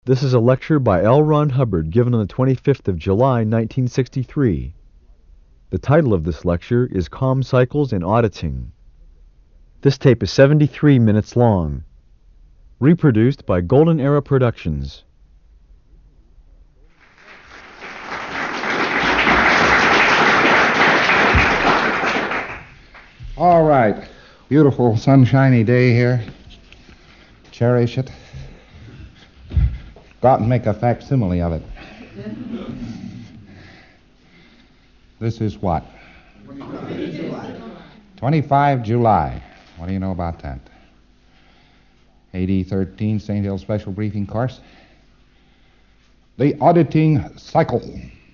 This is a lecture by L. Ron Hubbard given on the 25th of July, 1963. The title of this lecture is Calm Cycles in Auditing. This tape is 73 minutes long. Reproduced by Golden Era Productions. All right. Beautiful sunshiny day here. Cherish it. Go out and make a facsimile of it. This is what? 25 July. What do you know about that? AD 13 St. Hill Special Briefing Course. The auditing cycle.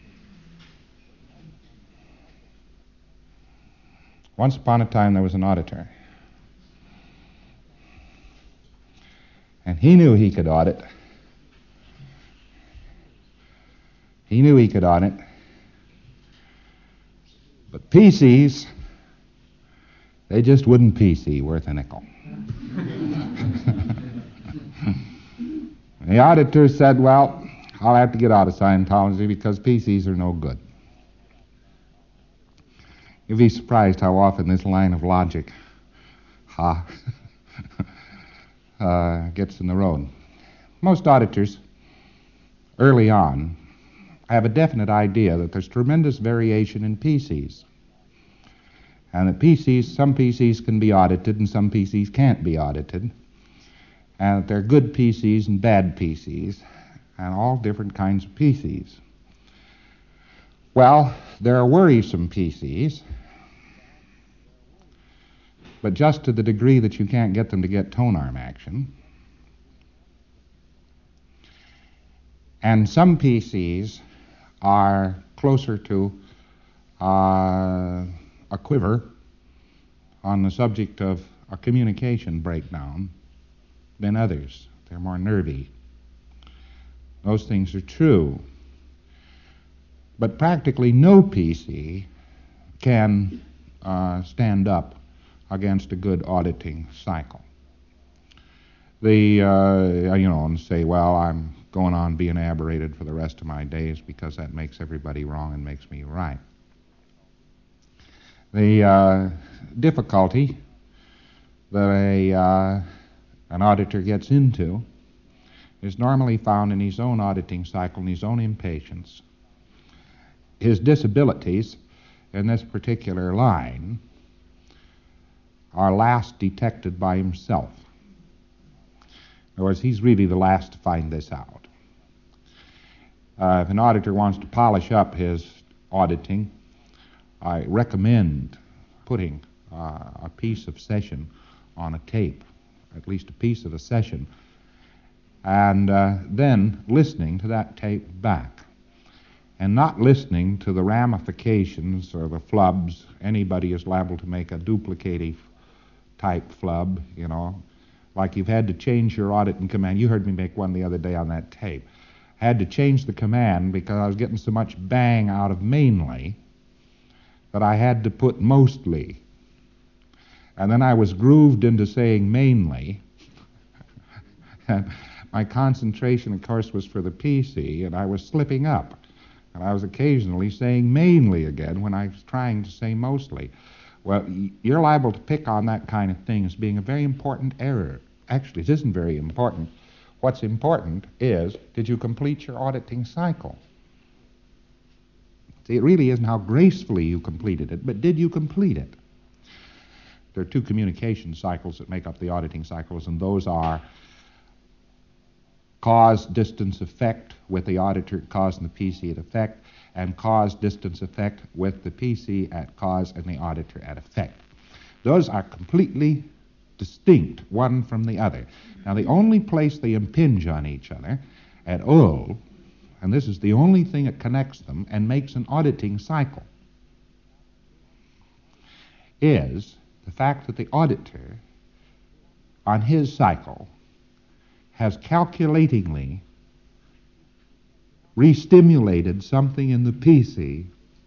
Once upon a time there was an auditor. And he knew he could audit. He knew he could audit. But PCs, they just wouldn't PC worth a nickel. The auditor said, well, I'll have to get out of Scientology because PCs are no good. You'd be surprised how often this line of logic gets in the road. Most auditors, early on, have a definite idea that there's tremendous variation in PCs. And that some PCs can be audited and some PCs can't be audited. And that there are good PCs and bad PCs and all different kinds of PCs. Well, there are worrisome PCs, but just to the degree that you can't get them to get tone arm action. And some PCs are closer to a quiver on the subject of a communication breakdown than others. They're more nervy. Those things are true. But practically no PC can stand up against a good auditing cycle. And say, well, I'm going on being aberrated for the rest of my days because that makes everybody wrong and makes me right. The difficulty that an auditor gets into is normally found in his own auditing cycle and his own impatience. His disabilities in this particular line are last detected by himself. In other words, he's really the last to find this out. If an auditor wants to polish up his auditing, I recommend putting a piece of session on a tape, at least a piece of a session, and then listening to that tape back, and not listening to the ramifications or the flubs. Anybody is liable to make a duplicative type flub, like you've had to change your auditing command. You heard me make one the other day on that tape. I had to change the command because I was getting so much bang out of mainly that I had to put mostly. And then I was grooved into saying mainly. And my concentration, of course, was for the PC, and I was slipping up. And I was occasionally saying mainly again when I was trying to say mostly. Well, you're liable to pick on that kind of thing as being a very important error. Actually, it isn't very important. What's important is, did you complete your auditing cycle? See, it really isn't how gracefully you completed it, but did you complete it? There are two communication cycles that make up the auditing cycles, and those are cause-distance effect with the auditor at cause and the PC at effect, and cause-distance effect with the PC at cause and the auditor at effect. Those are completely distinct, one from the other. Now, the only place they impinge on each other at all, and this is the only thing that connects them and makes an auditing cycle, is the fact that the auditor, on his cycle, has calculatingly re-stimulated something in the PC,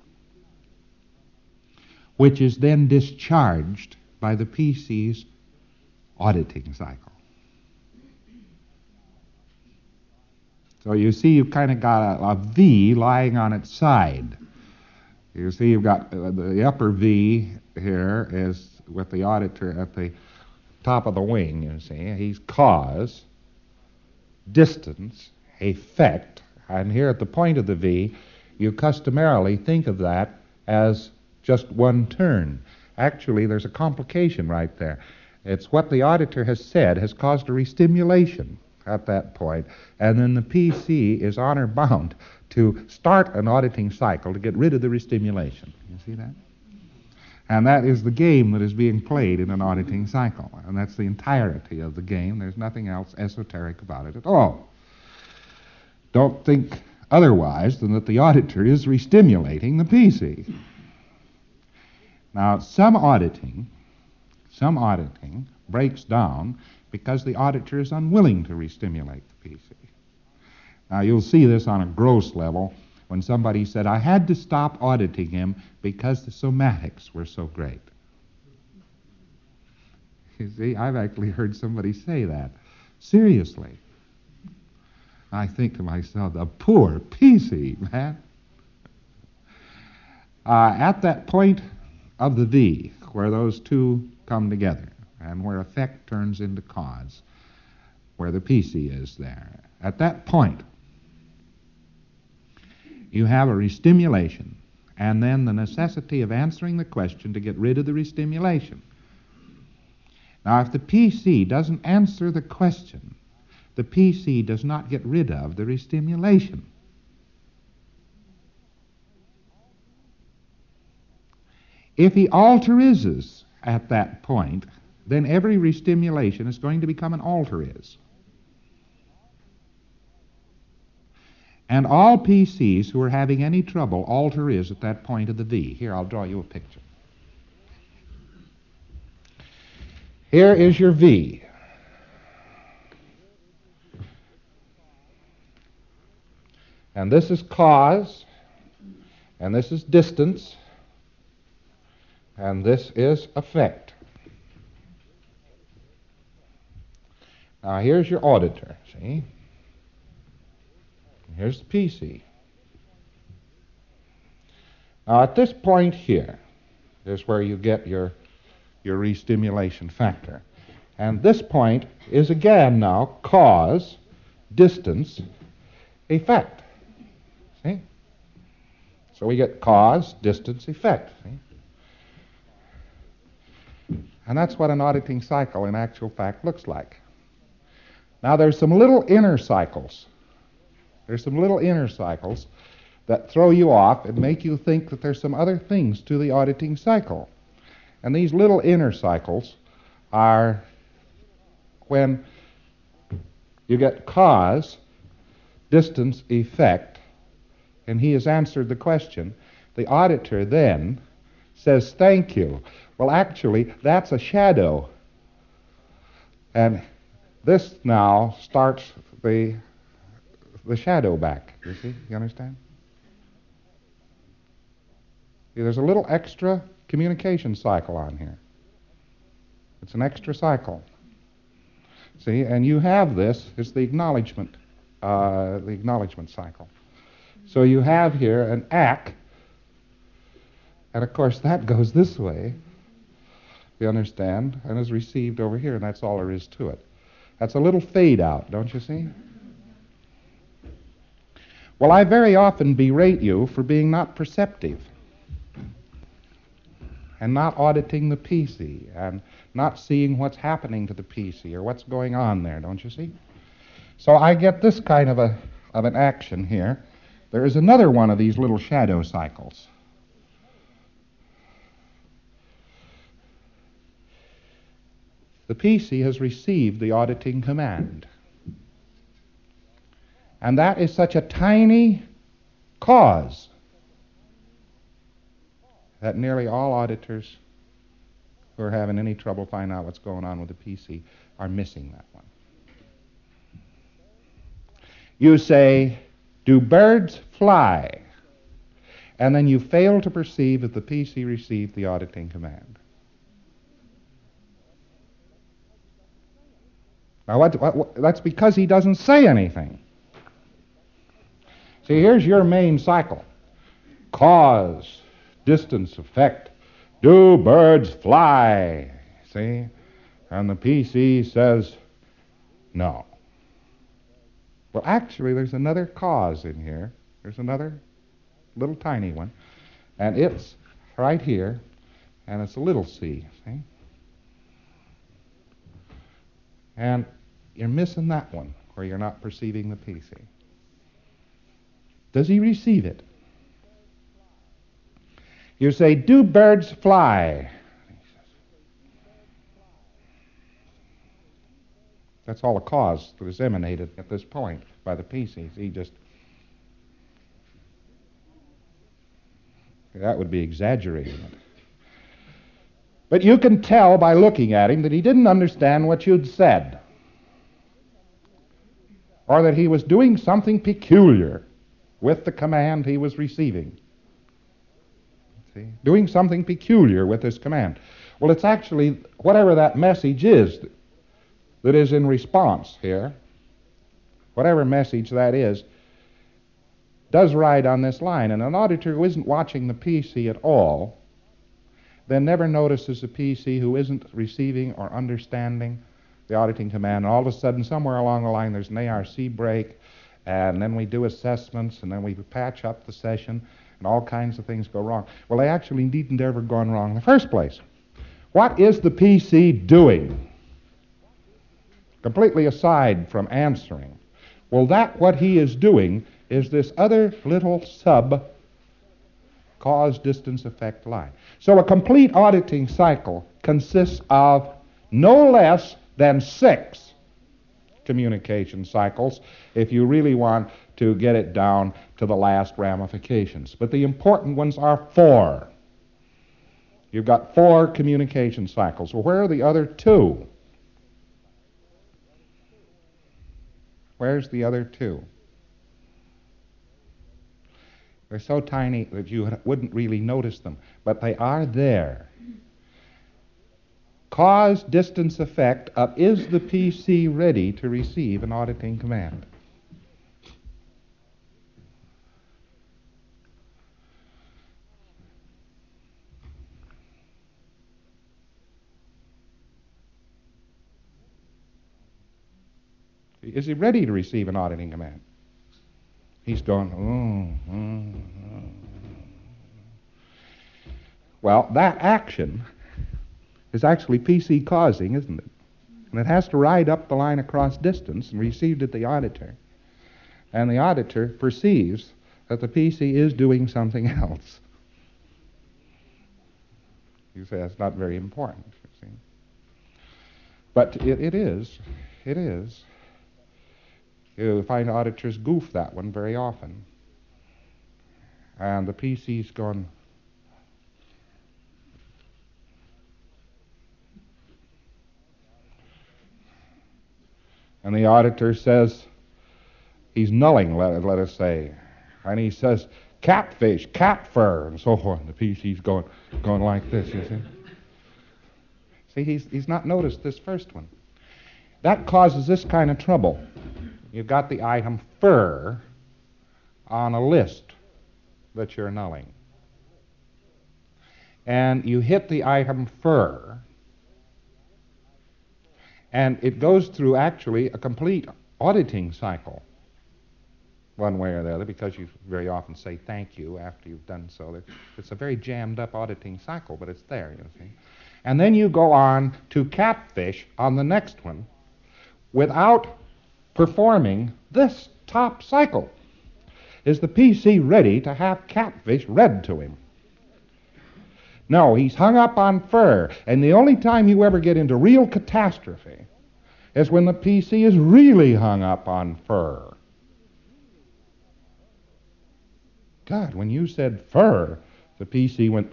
which is then discharged by the PC's auditing cycle. So you see you've kind of got a V lying on its side. You see you've got the upper V here is with the auditor at the top of the wing, you see. He's cause, distance, effect, and here at the point of the V, you customarily think of that as just one turn. Actually, there's a complication right there. It's what the auditor has said has caused a restimulation at that point, and then the PC is honor bound to start an auditing cycle to get rid of the restimulation. You see that? And that is the game that is being played in an auditing cycle, and that's the entirety of the game. There's nothing else esoteric about it at all. Don't think otherwise than that the auditor is restimulating the PC. Now, some auditing breaks down because the auditor is unwilling to restimulate the PC. Now, you'll see this on a gross level when somebody said, I had to stop auditing him because the somatics were so great. You see, I've actually heard somebody say that. Seriously. I think to myself, the poor PC, man. At that point of the V, where those two come together, and where effect turns into cause, where the PC is there, at that point, you have a restimulation, and then the necessity of answering the question to get rid of the restimulation. Now, if the PC doesn't answer the question, the PC does not get rid of the restimulation. If he alterises at that point, then every restimulation is going to become an alteriz. And all PCs who are having any trouble alteriz at that point of the V. Here, I'll draw you a picture. Here is your V. And this is cause, and this is distance, and this is effect. Now here's your auditor, see? Here's the PC. Now at this point here is where you get your restimulation factor. And this point is again now cause, distance, effect. See? So we get cause, distance, effect. See? And that's what an auditing cycle in actual fact looks like. Now there's some little inner cycles. There's some little inner cycles that throw you off and make you think that there's some other things to the auditing cycle. And these little inner cycles are when you get cause, distance, effect, and he has answered the question. The auditor then says, thank you. Well, actually, that's a shadow. And this now starts the shadow back. You see? You understand? See, there's a little extra communication cycle on here. It's an extra cycle. See, and you have this, it's the acknowledgement cycle. So you have here an ACK, and of course that goes this way, you understand, and is received over here, and that's all there is to it. That's a little fade out, don't you see? Well, I very often berate you for being not perceptive and not auditing the PC and not seeing what's happening to the PC or what's going on there, don't you see? So I get this kind of an action here. There is another one of these little shadow cycles. The PC has received the auditing command. And that is such a tiny cause that nearly all auditors who are having any trouble finding out what's going on with the PC are missing that one. You say, do birds fly? And then you fail to perceive that the PC received the auditing command. Now, that's because he doesn't say anything. See, here's your main cycle. Cause, distance, effect. Do birds fly? See? And the PC says, no. Well, actually, there's another cause in here. There's another little tiny one. And it's right here, and it's a little c, see? And you're missing that one, where you're not perceiving the PC. Does he receive it? You say, do birds fly? That's all the cause that is emanated at this point by the PCs. That would be exaggerating it. But you can tell by looking at him that he didn't understand what you'd said, or that he was doing something peculiar with the command he was receiving. See? Doing something peculiar with this command. Well, it's actually whatever that message is that is in response here, whatever message that is, does ride on this line. And an auditor who isn't watching the PC at all then never notices a PC who isn't receiving or understanding the auditing command. And all of a sudden, somewhere along the line, there's an ARC break, and then we do assessments, and then we patch up the session, and all kinds of things go wrong. Well, they actually needn't ever gone wrong in the first place. What is the PC doing? Completely aside from answering. Well, what he is doing is this other little cause, distance, effect line. So a complete auditing cycle consists of no less than 6 communication cycles if you really want to get it down to the last ramifications. But the important ones are 4. You've got 4 communication cycles. Well, where are the other 2? Where's the other 2? They're so tiny that you wouldn't really notice them, but they are there. Cause, distance, effect of is the PC ready to receive an auditing command? Is he ready to receive an auditing command? He's going, Well, that action is actually PC causing, isn't it? And it has to ride up the line across distance and received at the auditor. And the auditor perceives that the PC is doing something else. You say that's not very important, you see. But it is. It is. You find auditors goof that one very often. And the PC's going, and the auditor says, he's nulling, let us say, and he says, catfish, cat fur, and so forth. And the PC's going like this, you see. See, he's not noticed this first one. That causes this kind of trouble. You've got the item fur on a list that you're nulling. And you hit the item fur, and it goes through actually a complete auditing cycle, one way or the other, because you very often say thank you after you've done so. It's a very jammed up auditing cycle, but it's there, you see. And then you go on to catfish on the next one without performing this top cycle. Is the PC ready to have catfish read to him? No, he's hung up on fur, and the only time you ever get into real catastrophe is when the PC is really hung up on fur. God, when you said fur, the PC went,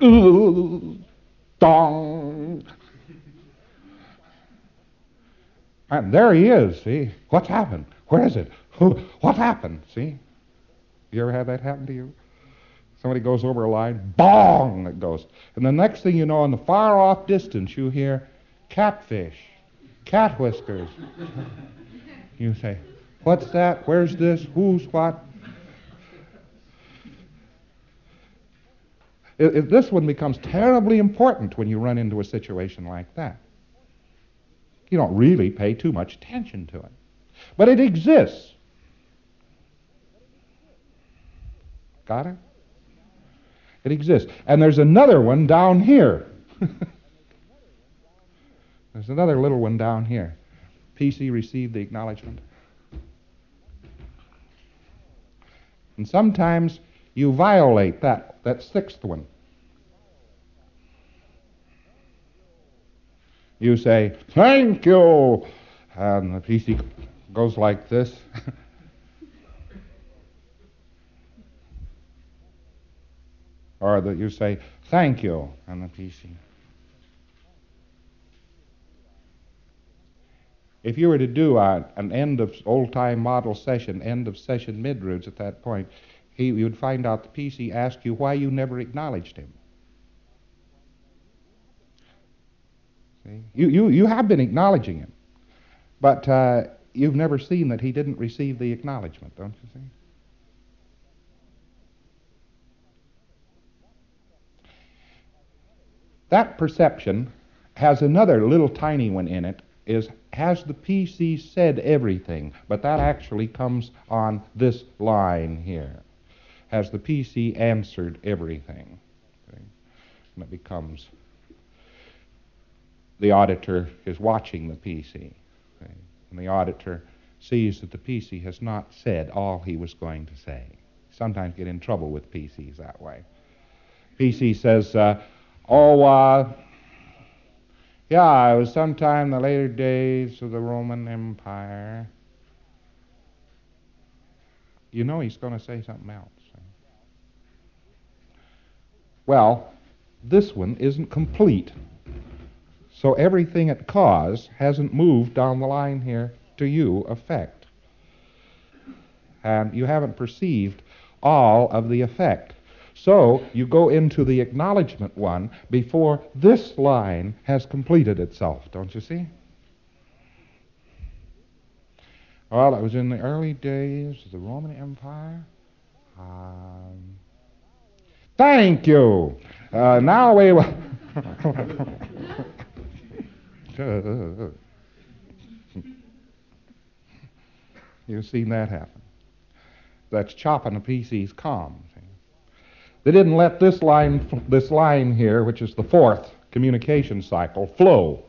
dong. And there he is, see? What's happened? Where is it? What happened? See? You ever had that happen to you? Somebody goes over a line, bong, it goes. And the next thing you know, in the far off distance, you hear catfish, cat whiskers. You say, what's that? Where's this? Who's what? This one becomes terribly important when you run into a situation like that. You don't really pay too much attention to it. But it exists. Got it? It exists. And there's another one down here. There's another little one down here. PC received the acknowledgement. And sometimes you violate that sixth one. You say, "Thank you," and the PC goes like this. Or that you say, "Thank you," and the PC. If you were to do an end of old-time model session, end of session mid-roots at that point, you would find out the PC asked you why you never acknowledged him. See? You have been acknowledging him, but you've never seen that he didn't receive the acknowledgement, don't you see? That perception has another little tiny one in it, is has the PC said everything? But that actually comes on this line here. Has the PC answered everything? Okay. And it becomes the auditor is watching the PC. Okay. And the auditor sees that the PC has not said all he was going to say. Sometimes get in trouble with PCs that way. PC says, yeah, it was sometime in the later days of the Roman Empire. You know he's going to say something else. Well, this one isn't complete. So everything at cause hasn't moved down the line here to you, effect. And you haven't perceived all of the effect. So you go into the acknowledgement one before this line has completed itself, don't you see? Well, it was in the early days of the Roman Empire. Thank you. Now we will... You've seen that happen. That's chopping a PC's calm. They didn't let this line here, which is the fourth communication cycle, flow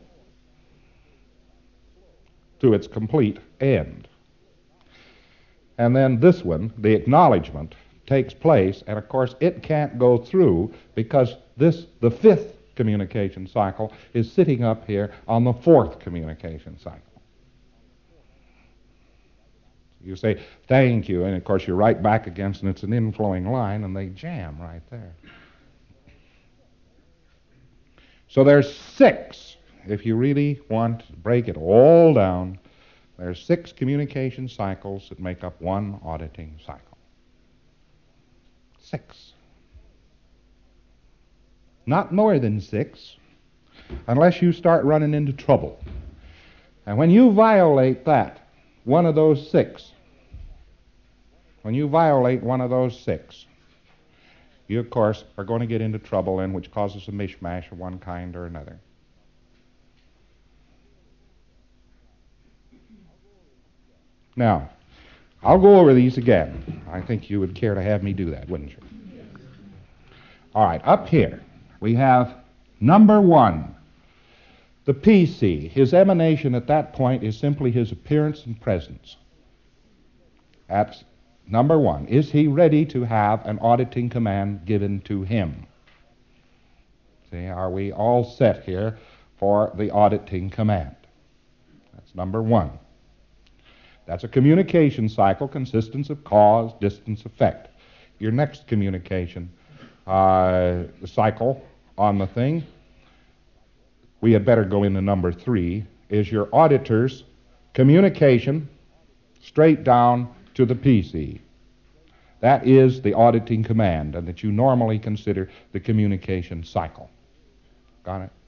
to its complete end. And then this one, the acknowledgement, takes place, and of course it can't go through because the fifth communication cycle is sitting up here on the fourth communication cycle. You say, "Thank you," and of course you're right back against, and it's an inflowing line, and they jam right there. So there's 6. If you really want to break it all down, there's 6 communication cycles that make up one auditing cycle. 6. Not more than 6, unless you start running into trouble. And when you violate that, one of those 6, when you violate one of those 6, you, of course, are going to get into trouble then, which causes a mishmash of one kind or another. Now, I'll go over these again. I think you would care to have me do that, wouldn't you? All right, up here, we have number 1. The PC, his emanation at that point is simply his appearance and presence. That's number 1. Is he ready to have an auditing command given to him? See, are we all set here for the auditing command? That's number 1. That's a communication cycle, consistence of cause, distance, effect. Your next communication cycle on the thing, we had better go into number 3, is your auditor's communication straight down to the PC. That is the auditing command, and that you normally consider the communication cycle. Got it?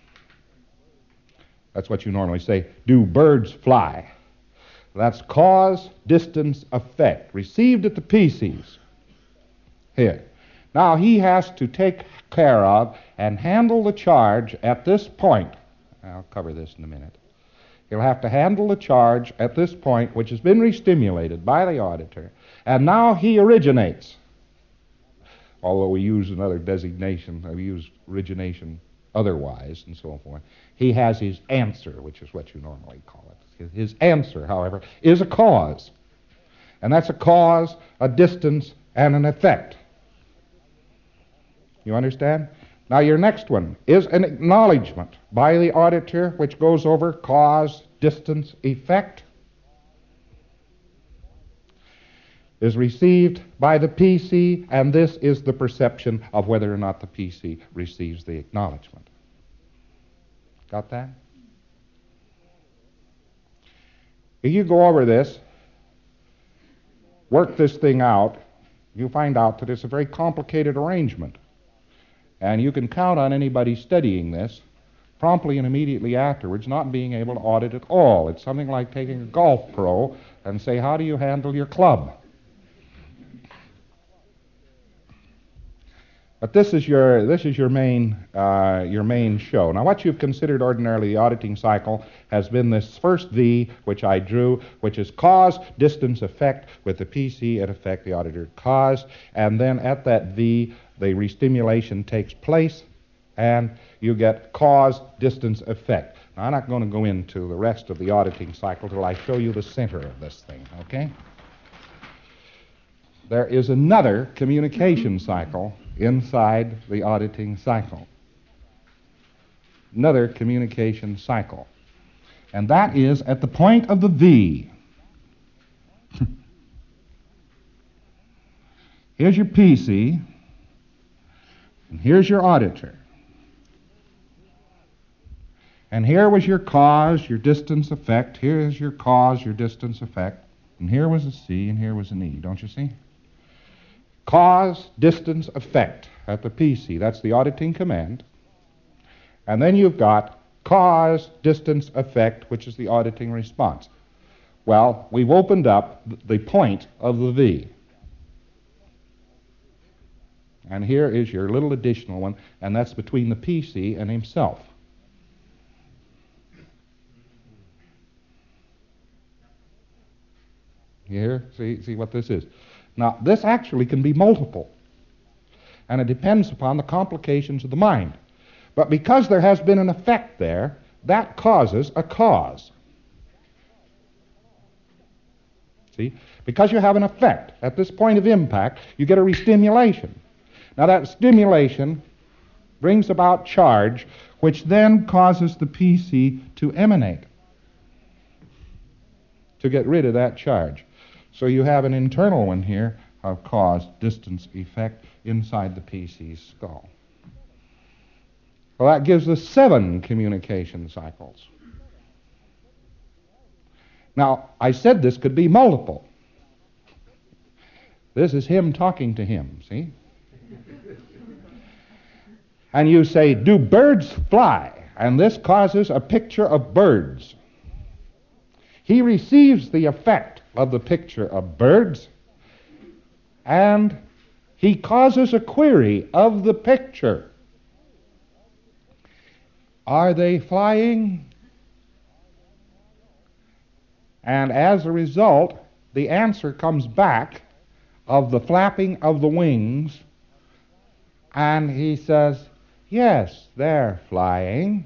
That's what you normally say. Do birds fly? That's cause, distance, effect, received at the PCs. Here. Now he has to take care of and handle the charge at this point. I'll cover this in a minute. He'll have to handle the charge at this point, which has been restimulated by the auditor, and now he originates. Although we use another designation, we use origination otherwise and so forth. He has his answer, which is what you normally call it. His answer, however, is a cause. And that's a cause, a distance, and an effect. You understand? Now your next one is an acknowledgement by the auditor, which goes over cause, distance, effect, is received by the PC, and this is the perception of whether or not the PC receives the acknowledgement. Got that? If you go over this, work this thing out, you find out that it's a very complicated arrangement. And you can count on anybody studying this promptly and immediately afterwards not being able to audit at all. It's something like taking a golf pro and say, how do you handle your club? But this is your main show. Now, what you've considered ordinarily the auditing cycle has been this first V, which I drew, which is cause, distance, effect, with the PC at effect, the auditor cause, and then at that V, the restimulation takes place, and you get cause, distance, effect. Now, I'm not going to go into the rest of the auditing cycle till I show you the center of this thing, okay? There is another communication cycle inside the auditing cycle. Another communication cycle. And that is at the point of the V. Here's your PC, and here's your auditor. And here was your cause, your distance, effect. Here's your cause, your distance, effect. And here was a C, and here was an E. Don't you see? Cause, distance, effect at the PC. That's the auditing command. And then you've got cause, distance, effect, which is the auditing response. Well, we've opened up the point of the V. And here is your little additional one, and that's between the PC and himself. Here, see what this is. Now, this actually can be multiple, and it depends upon the complications of the mind. But because there has been an effect there, that causes a cause. See? Because you have an effect at this point of impact, you get a restimulation. Now, that stimulation brings about charge, which then causes the PC to emanate, to get rid of that charge. So you have an internal one here of cause, distance, effect inside the PC's skull. Well, that gives us 7 communication cycles. Now, I said this could be multiple. This is him talking to him, see? And you say, do birds fly? And this causes a picture of birds. He receives the effect of the picture of birds, and he causes a query of the picture. Are they flying? And as a result, the answer comes back of the flapping of the wings, and he says, yes, they're flying.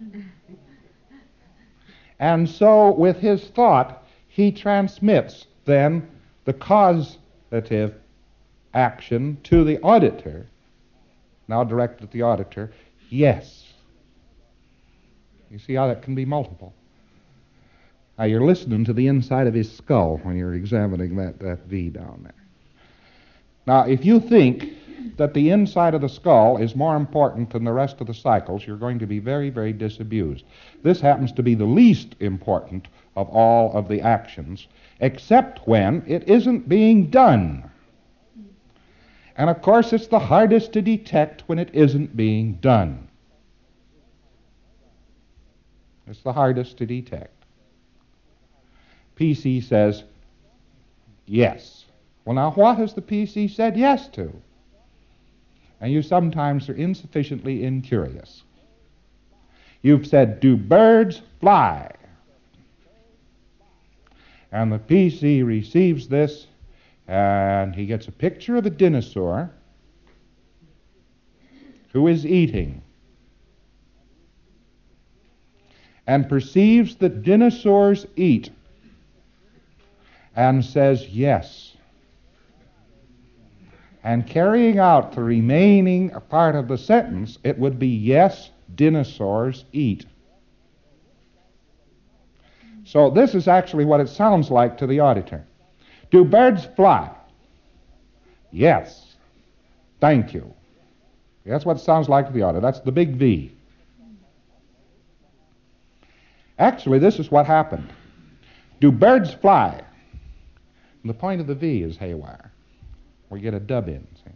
And so with his thought, he transmits then the causative action to the auditor, now directed at the auditor, yes. You see how that can be multiple. Now you're listening to the inside of his skull when you're examining that V down there. Now if you think that the inside of the skull is more important than the rest of the cycles, you're going to be very, very disabused. This happens to be the least important of all of the actions, except when it isn't being done. And of course, it's the hardest to detect when it isn't being done. It's the hardest to detect. PC says, yes. Well, now, what has the PC said yes to? and you sometimes are insufficiently incurious. You've said, "Do birds fly?" And the PC receives this, and he gets a picture of a dinosaur who is eating, and perceives that dinosaurs eat, and says yes. And carrying out the remaining part of the sentence, it would be, "Yes, dinosaurs eat." So this is actually what it sounds like to the auditor. "Do birds fly?" "Yes." "Thank you." That's what it sounds like to the auditor. That's the big V. Actually, this is what happened. "Do birds fly?" And the point of the V is haywire. We get a dub in. See?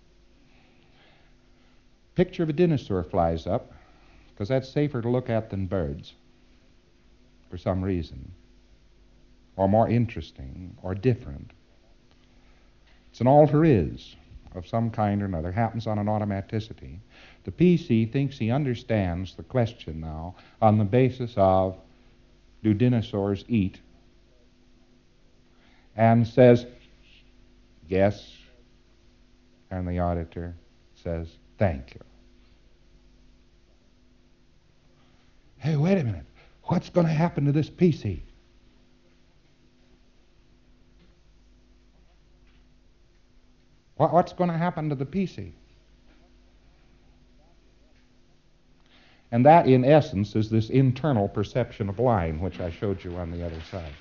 Picture of a dinosaur flies up, because that's safer to look at than birds, for some reason, or more interesting, or different. It's an alter is of some kind or another, happens on an automaticity. The PC thinks he understands the question now on the basis of, "Do dinosaurs eat?" and says, "Yes," and the auditor says, "Thank you." Hey, wait a minute. What's going to happen to this PC? What's going to happen to the PC? And that, in essence, is this internal perception of line, which I showed you on the other side.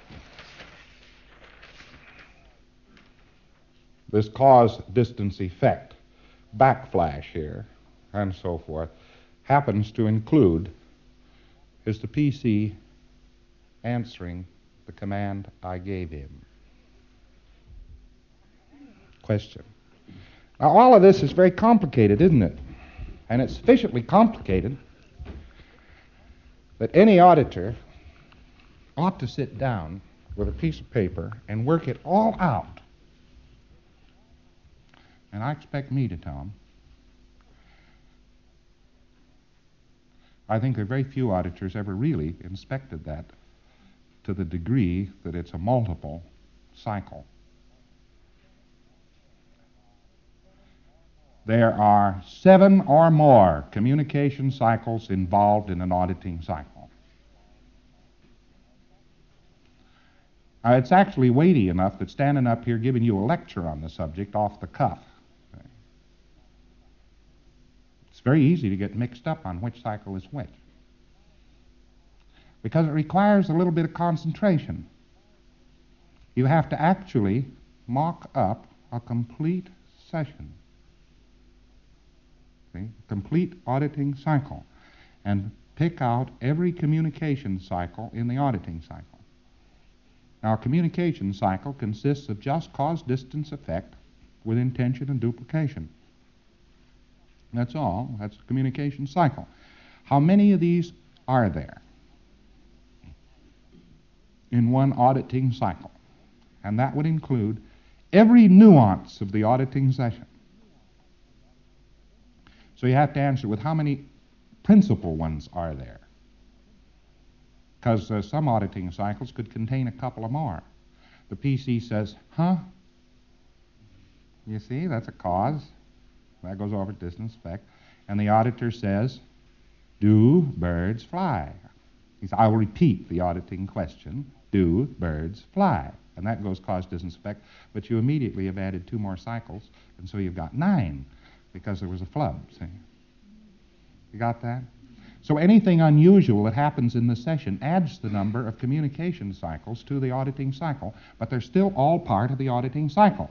This cause-distance effect, backflash here, and so forth, happens to include is the PC answering the command I gave him. Question. Now, all of this is very complicated, isn't it? And it's sufficiently complicated that any auditor ought to sit down with a piece of paper and work it all out. And I expect me to tell them. I think there are very few auditors ever really inspected that to the degree that it's a multiple cycle. There are 7 or more communication cycles involved in an auditing cycle. It's actually weighty enough that standing up here giving you a lecture on the subject off the cuff, it's very easy to get mixed up on which cycle is which, because it requires a little bit of concentration. You have to actually mock up a complete session, complete auditing cycle, and pick out every communication cycle in the auditing cycle. Now, a communication cycle consists of just cause-distance effect with intention and duplication. That's all. That's a communication cycle. How many of these are there in one auditing cycle? And that would include every nuance of the auditing session. So you have to answer with how many principal ones are there? Because some auditing cycles could contain a couple or more. The PC says, "Huh? You see, that's a cause. That goes over distance effect." And the auditor says, "Do birds fly?" He says, "I will repeat the auditing question. Do birds fly?" And that goes cause distance effect. But you immediately have added 2 more cycles, and so you've got 9 because there was a flub. See? You got that? So anything unusual that happens in the session adds the number of communication cycles to the auditing cycle, but they're still all part of the auditing cycle.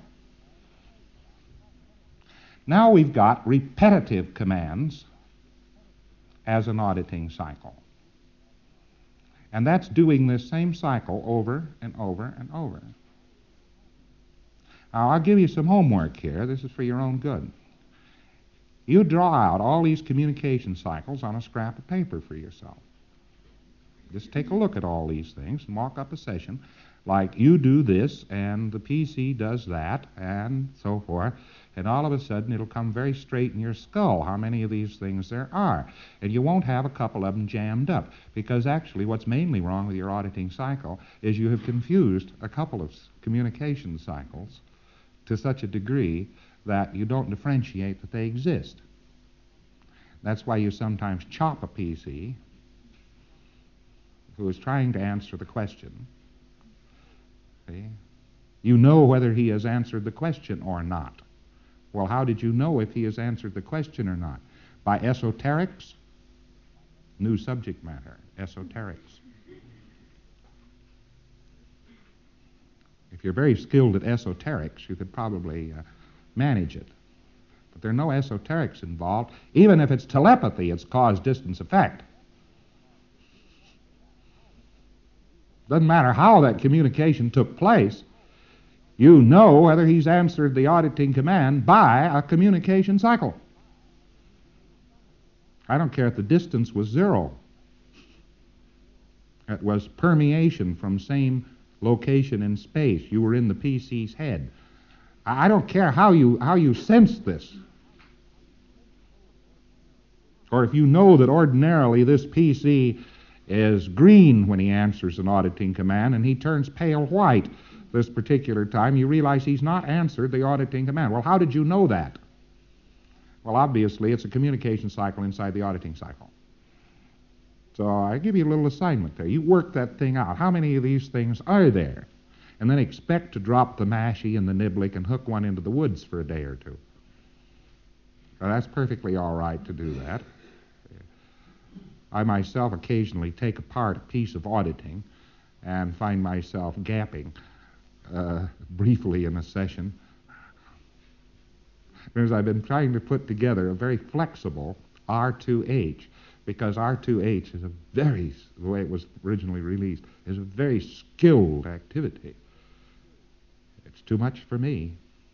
Now we've got repetitive commands as an auditing cycle. And that's doing this same cycle over and over and over. Now, I'll give you some homework here. This is for your own good. You draw out all these communication cycles on a scrap of paper for yourself. Just take a look at all these things and mock up a session. like you do this, and the PC does that, and so forth, and all of a sudden it'll come very straight in your skull how many of these things there are. And you won't have a couple of them jammed up, because actually what's mainly wrong with your auditing cycle is you have confused a couple of communication cycles to such a degree that you don't differentiate that they exist. That's why you sometimes chop a PC who is trying to answer the question. See? You know whether he has answered the question or not. Well, how did you know if he has answered the question or not? By esoterics? New subject matter, esoterics. If you're very skilled at esoterics, you could probably manage it. But there are no esoterics involved. Even if it's telepathy, it's cause-distance effect. Doesn't matter how that communication took place. You know whether he's answered the auditing command by a communication cycle. I don't care if the distance was 0. It was permeation from same location in space. You were in the PC's head. I don't care how you sense this. Or if you know that ordinarily this PC is green when he answers an auditing command and he turns pale white this particular time, you realize he's not answered the auditing command. Well, how did you know that? Well, obviously, it's a communication cycle inside the auditing cycle. So I give you a little assignment there. You work that thing out. How many of these things are there? And then expect to drop the mashie and the niblick and hook one into the woods for a day or two. Now, that's perfectly all right to do that. I myself occasionally take apart a piece of auditing and find myself gapping briefly in a session, because I've been trying to put together a very flexible R2H, because R2H is the way it was originally released, is a very skilled activity. It's too much for me.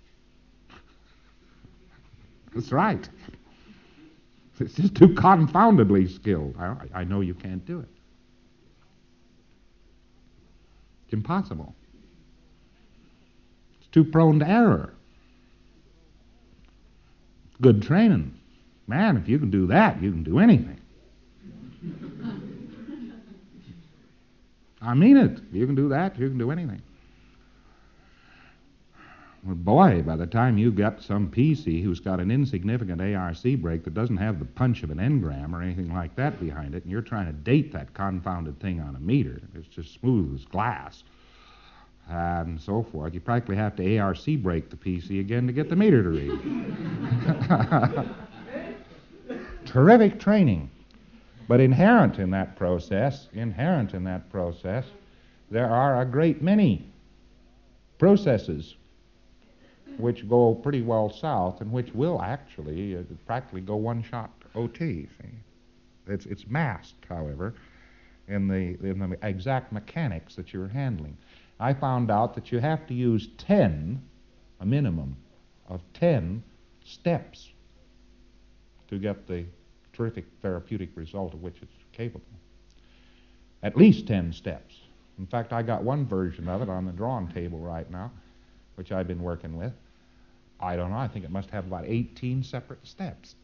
That's right. It's just too confoundedly skilled. I know you can't do it. It's impossible. It's too prone to error. Good training. Man, if you can do that, you can do anything. I mean it. If you can do that, you can do anything. Well, boy, by the time you've got some PC who's got an insignificant ARC break that doesn't have the punch of an engram or anything like that behind it, and you're trying to date that confounded thing on a meter, it's just smooth as glass, and so forth, you practically have to ARC break the PC again to get the meter to read. Terrific training. But inherent in that process, there are a great many processes which go pretty well south and which will actually practically go one-shot OT. See? It's masked, however, in the exact mechanics that you're handling. I found out that you have to use a minimum of 10 steps to get the terrific therapeutic result of which it's capable. At least 10 steps. In fact, I got one version of it on the drawing table right now, which I've been working with. I don't know, I think it must have about 18 separate steps.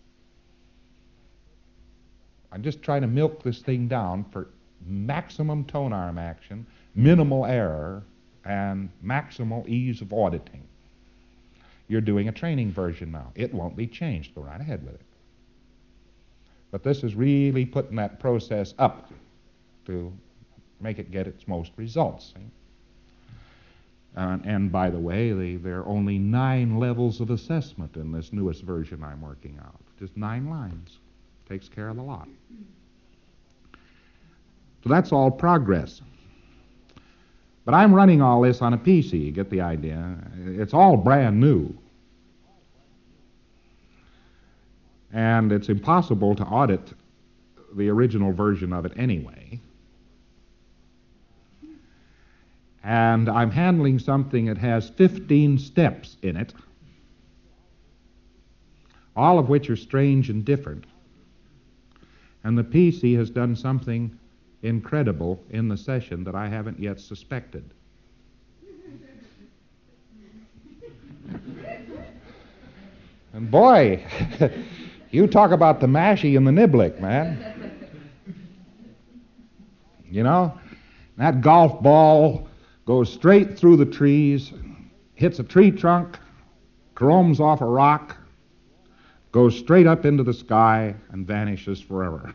I'm just trying to milk this thing down for maximum tone arm action, minimal error, and maximal ease of auditing. You're doing a training version now. It won't be changed. Go right ahead with it. But this is really putting that process up to make it get its most results. See? And by the way, there are only 9 levels of assessment in this newest version I'm working out. Just 9 lines. Takes care of the lot. So that's all progress. But I'm running all this on a PC, you get the idea. It's all brand new. And it's impossible to audit the original version of it anyway. And I'm handling something that has 15 steps in it, all of which are strange and different. And the PC has done something incredible in the session that I haven't yet suspected. And boy, you talk about the mashy and the niblick, man. You know, that golf ball goes straight through the trees, hits a tree trunk, caroms off a rock, goes straight up into the sky, and vanishes forever.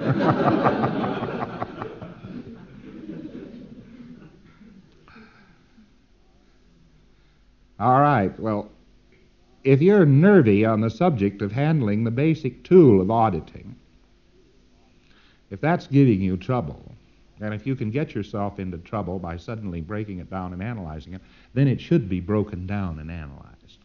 All right, well, if you're nervy on the subject of handling the basic tool of auditing, if that's giving you trouble, and if you can get yourself into trouble by suddenly breaking it down and analyzing it, then it should be broken down and analyzed.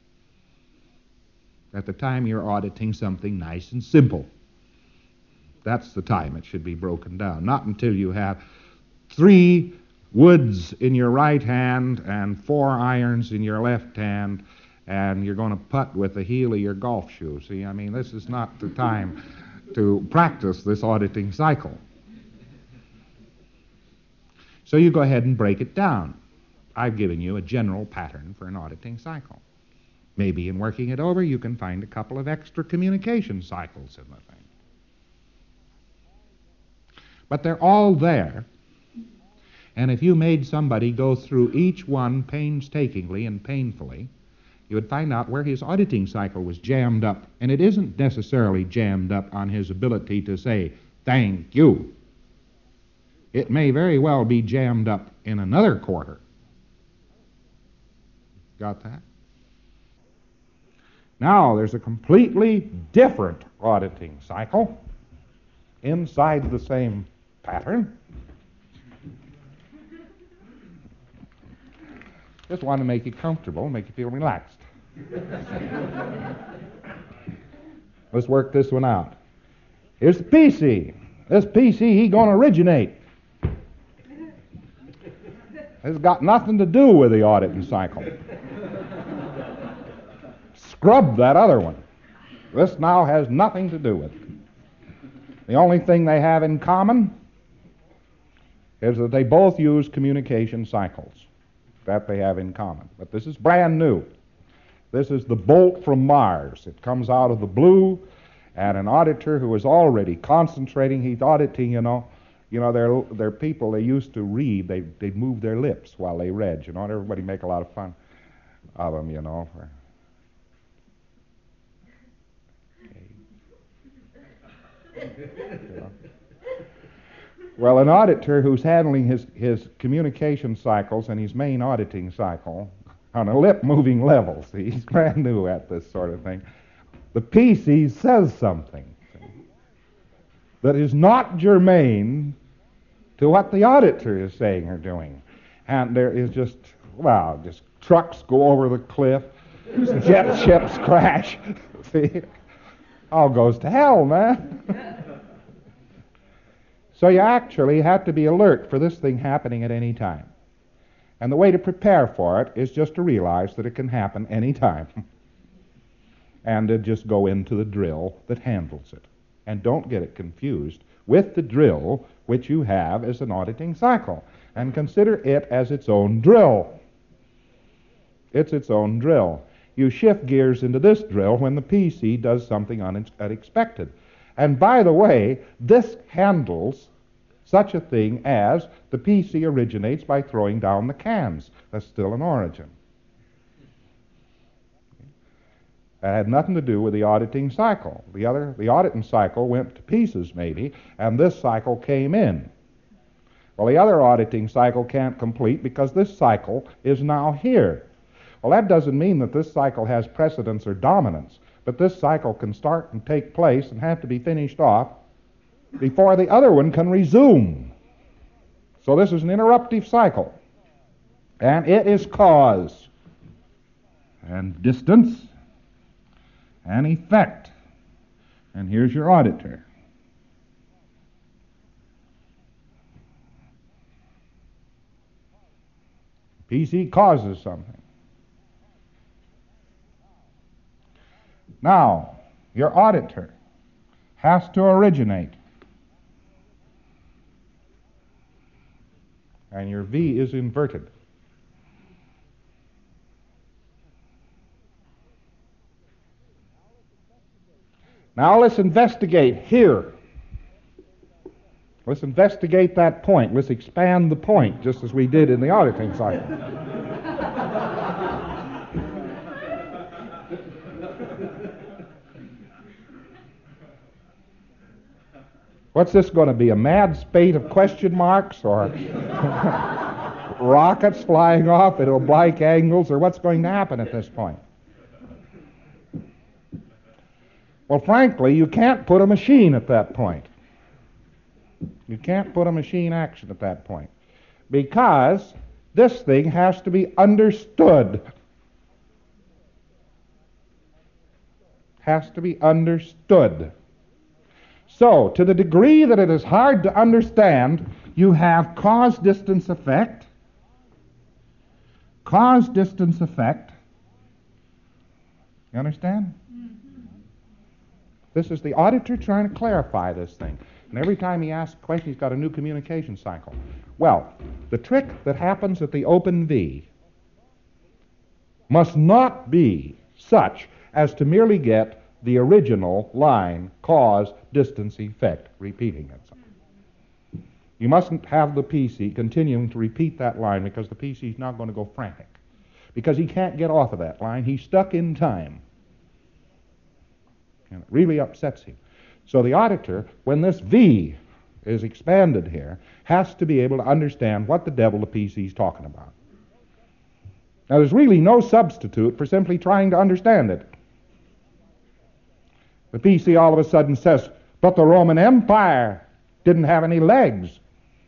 At the time you're auditing something nice and simple, that's the time it should be broken down. Not until you have 3 woods in your right hand and 4 irons in your left hand, and you're going to putt with the heel of your golf shoe. See, I mean, this is not the time to practice this auditing cycle. So you go ahead and break it down. I've given you a general pattern for an auditing cycle. Maybe in working it over, you can find a couple of extra communication cycles in the thing. But they're all there. And if you made somebody go through each one painstakingly and painfully, you would find out where his auditing cycle was jammed up. And it isn't necessarily jammed up on his ability to say, thank you. It may very well be jammed up in another quarter. Got that? Now, there's a completely different auditing cycle inside the same pattern. Just want to make you comfortable, make you feel relaxed. Let's work this one out. Here's the PC. This PC, he going to originate. It's got nothing to do with the auditing cycle. Scrub that other one. This now has nothing to do with it. The only thing they have in common is that they both use communication cycles. That they have in common. But this is brand new. This is the bolt from Mars. It comes out of the blue, and an auditor who is already concentrating, he's auditing, they're people, they used to read, they'd move their lips while they read, and everybody make a lot of fun of them, Well, an auditor who's handling his communication cycles and his main auditing cycle on a lip-moving level, see, he's brand new at this sort of thing, the PC says something that is not germane to what the auditor is saying or doing. And there is just trucks go over the cliff, jet ships crash, see, all goes to hell, man. So you actually have to be alert for this thing happening at any time. And the way to prepare for it is just to realize that it can happen any time. And to just go into the drill that handles it. And don't get it confused with the drill which you have as an auditing cycle. And consider it as its own drill. It's its own drill. You shift gears into this drill when the PC does something unexpected. And by the way, this handles such a thing as the PC originates by throwing down the cans. That's still an origin. That had nothing to do with the auditing cycle. The auditing cycle went to pieces maybe, and this cycle came in. Well, the other auditing cycle can't complete because this cycle is now here. Well, that doesn't mean that this cycle has precedence or dominance. But this cycle can start and take place and have to be finished off before the other one can resume. So this is an interruptive cycle. And it is cause and distance and effect. And here's your auditor. PC causes something. Now, your auditor has to originate. And your V is inverted. Now let's investigate here. Let's investigate that point. Let's expand the point, just as we did in the auditing cycle. What's this going to be, a mad spate of question marks, or rockets flying off at oblique angles, or what's going to happen at this point? Well, frankly, you can't put a machine at that point. You can't put a machine action at that point, because this thing has to be understood. Has to be understood. So, to the degree that it is hard to understand, you have cause-distance effect. Cause-distance effect. You understand? This is the auditor trying to clarify this thing. And every time he asks a question, he's got a new communication cycle. Well, the trick that happens at the open V must not be such as to merely get the original line, cause, distance, effect, repeating itself. You mustn't have the PC continuing to repeat that line, because the PC is now going to go frantic. Because he can't get off of that line. He's stuck in time. And it really upsets him. So the auditor, when this V is expanded here, has to be able to understand what the devil the PC is talking about. Now, there's really no substitute for simply trying to understand it. The PC all of a sudden says, but the Roman Empire didn't have any legs.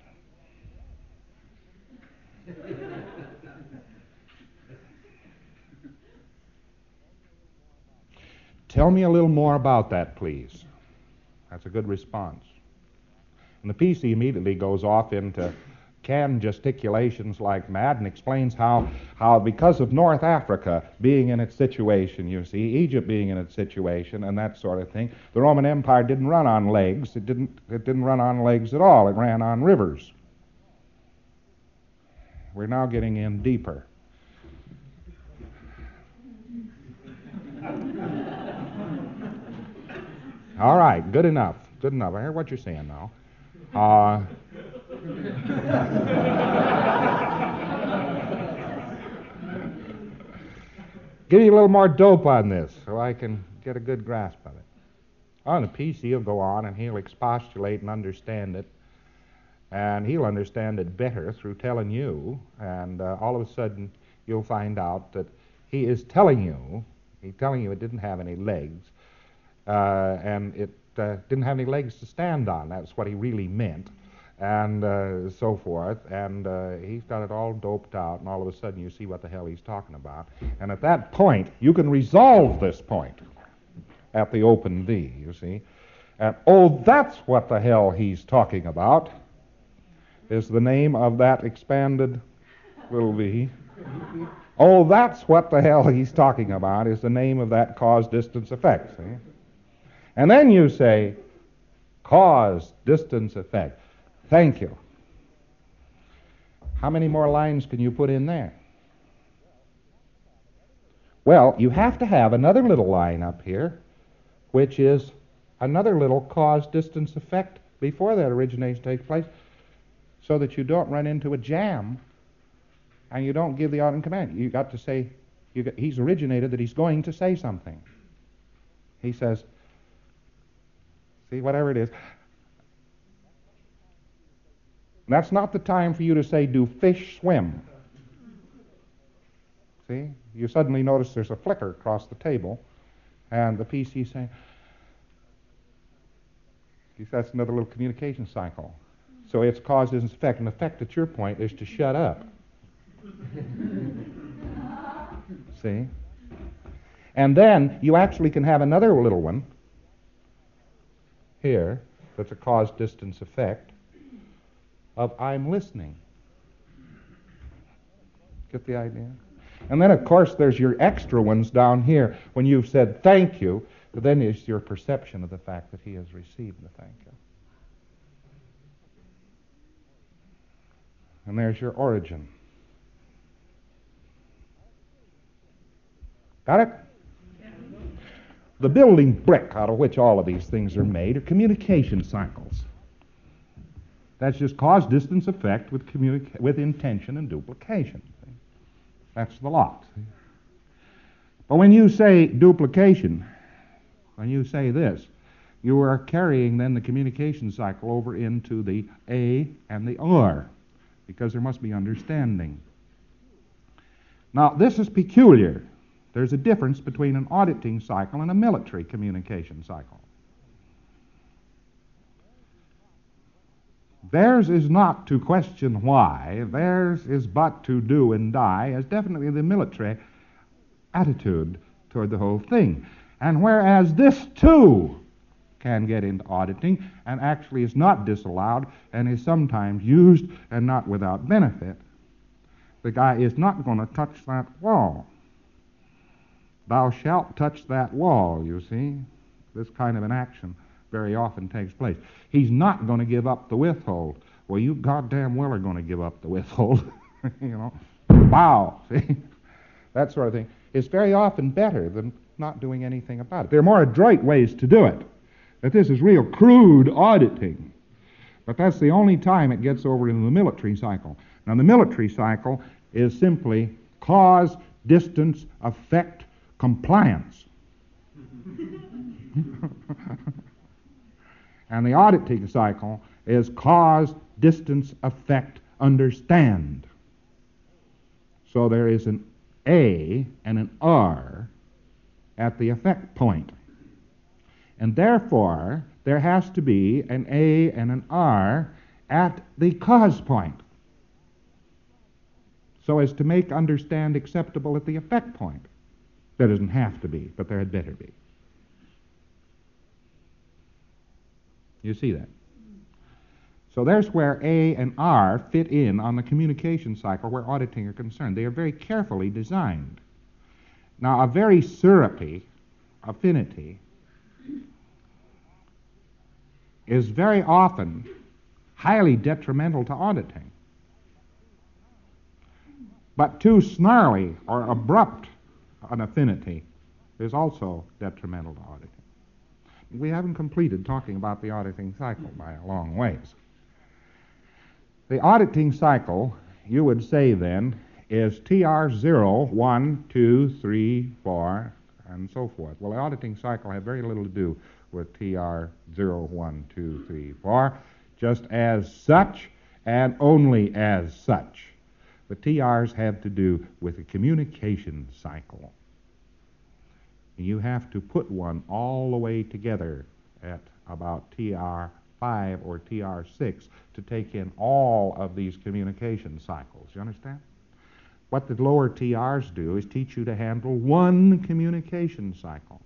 Tell me a little more about that, please. That's a good response. And the PC immediately goes off into canned gesticulations like mad and explains how because of North Africa being in its situation, you see, Egypt being in its situation and that sort of thing, the Roman Empire didn't run on legs. It didn't run on legs at all. It ran on rivers. We're now getting in deeper. All right, good enough. Good enough. I hear what you're saying now. Give me a little more dope on this so I can get a good grasp of it. On the PC, he'll go on and he'll expostulate and understand it. And he'll understand it better through telling you. And all of a sudden, you'll find out that he is telling you it didn't have any legs. And it didn't have any legs to stand on. That's what he really meant, and so forth. And he's got it all doped out, and all of a sudden you see what the hell he's talking about. And at that point, you can resolve this point at the open V, you see. And, oh, that's what the hell he's talking about, is the name of that expanded little V. Oh, that's what the hell he's talking about, is the name of that cause-distance effect, see? And then you say, cause, distance, effect. Thank you. How many more lines can you put in there? Well, you have to have another little line up here, which is another little cause, distance, effect before that origination takes place, so that you don't run into a jam and you don't give the auditing command. You've got to say, he's originated that he's going to say something. He says, see, whatever it is. That's not the time for you to say, do fish swim? See? You suddenly notice there's a flicker across the table, and the PC saying, that's another little communication cycle. So its cause is effect. And effect, at your point, is to shut up. See? And then you actually can have another little one here, that's a cause-distance effect of I'm listening. Get the idea? And then, of course, there's your extra ones down here. When you've said thank you, then is your perception of the fact that he has received the thank you. And there's your origin. Got it? The building brick out of which all of these things are made are communication cycles. That's just cause, distance, effect with intention and duplication. See? That's the lot. See? But when you say duplication, when you say this, you are carrying then the communication cycle over into the A and the R, because there must be understanding. Now, this is peculiar. There's a difference between an auditing cycle and a military communication cycle. Theirs is not to question why, theirs is but to do and die, as definitely the military attitude toward the whole thing. And whereas this too can get into auditing and actually is not disallowed and is sometimes used and not without benefit, the guy is not going to touch that wall. Thou shalt touch that wall, you see. This kind of an action very often takes place. He's not going to give up the withhold. Well, you goddamn well are going to give up the withhold. You know, wow, see? That sort of thing. It's very often better than not doing anything about it. There are more adroit ways to do it. That this is real crude auditing. But that's the only time it gets over into the military cycle. Now, the military cycle is simply cause, distance, effect, compliance. And the auditing cycle is cause, distance, effect, understand. So there is an A and an R at the effect point. And therefore, there has to be an A and an R at the cause point, so as to make understand acceptable at the effect point. There doesn't have to be, but there had better be. You see that? So there's where A and R fit in on the communication cycle where auditing are concerned. They are very carefully designed. Now, a very syrupy affinity is very often highly detrimental to auditing. But too snarly or abrupt an affinity is also detrimental to auditing. We haven't completed talking about the auditing cycle by a long ways. The auditing cycle, you would say then, is TR0, 1, 2, 3, 4, and so forth. Well, the auditing cycle had very little to do with TR0, 1, 2, 3, 4, just as such and only as such. The TRs have to do with the communication cycle. You have to put one all the way together at about TR5 or TR6 to take in all of these communication cycles. You understand? What the lower TRs do is teach you to handle one communication cycle.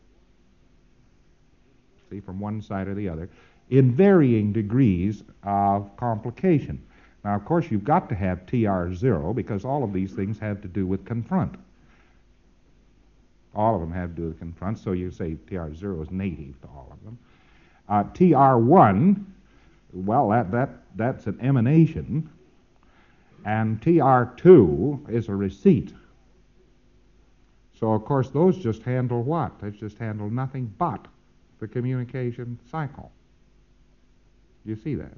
See, from one side or the other, in varying degrees of complication. Now, of course, you've got to have TR0 because all of these things have to do with confront. All of them have to do with confront, so you say TR0 is native to all of them. TR1, well, that's an emanation, and TR2 is a receipt. So, of course, those just handle what? They just handle nothing but the communication cycle. You see that?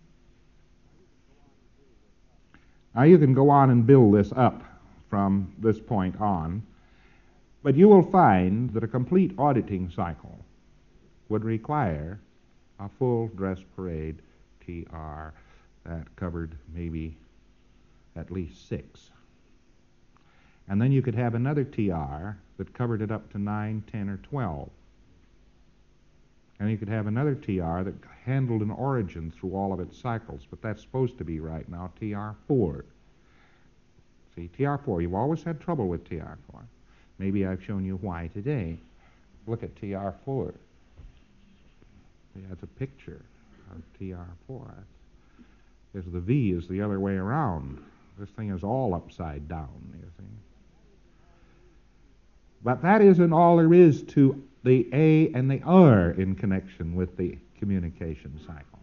Now, you can go on and build this up from this point on, but you will find that a complete auditing cycle would require a full dress parade TR that covered maybe at least 6. And then you could have another TR that covered it up to 9, 10, or 12. And you could have another TR that handled an origin through all of its cycles, but that's supposed to be right now TR4. See, TR4, you've always had trouble with TR4. Maybe I've shown you why today. Look at TR4. See, that's a picture of TR4. Because the V is the other way around. This thing is all upside down, you see. But that isn't all there is to the A and the R in connection with the communication cycle.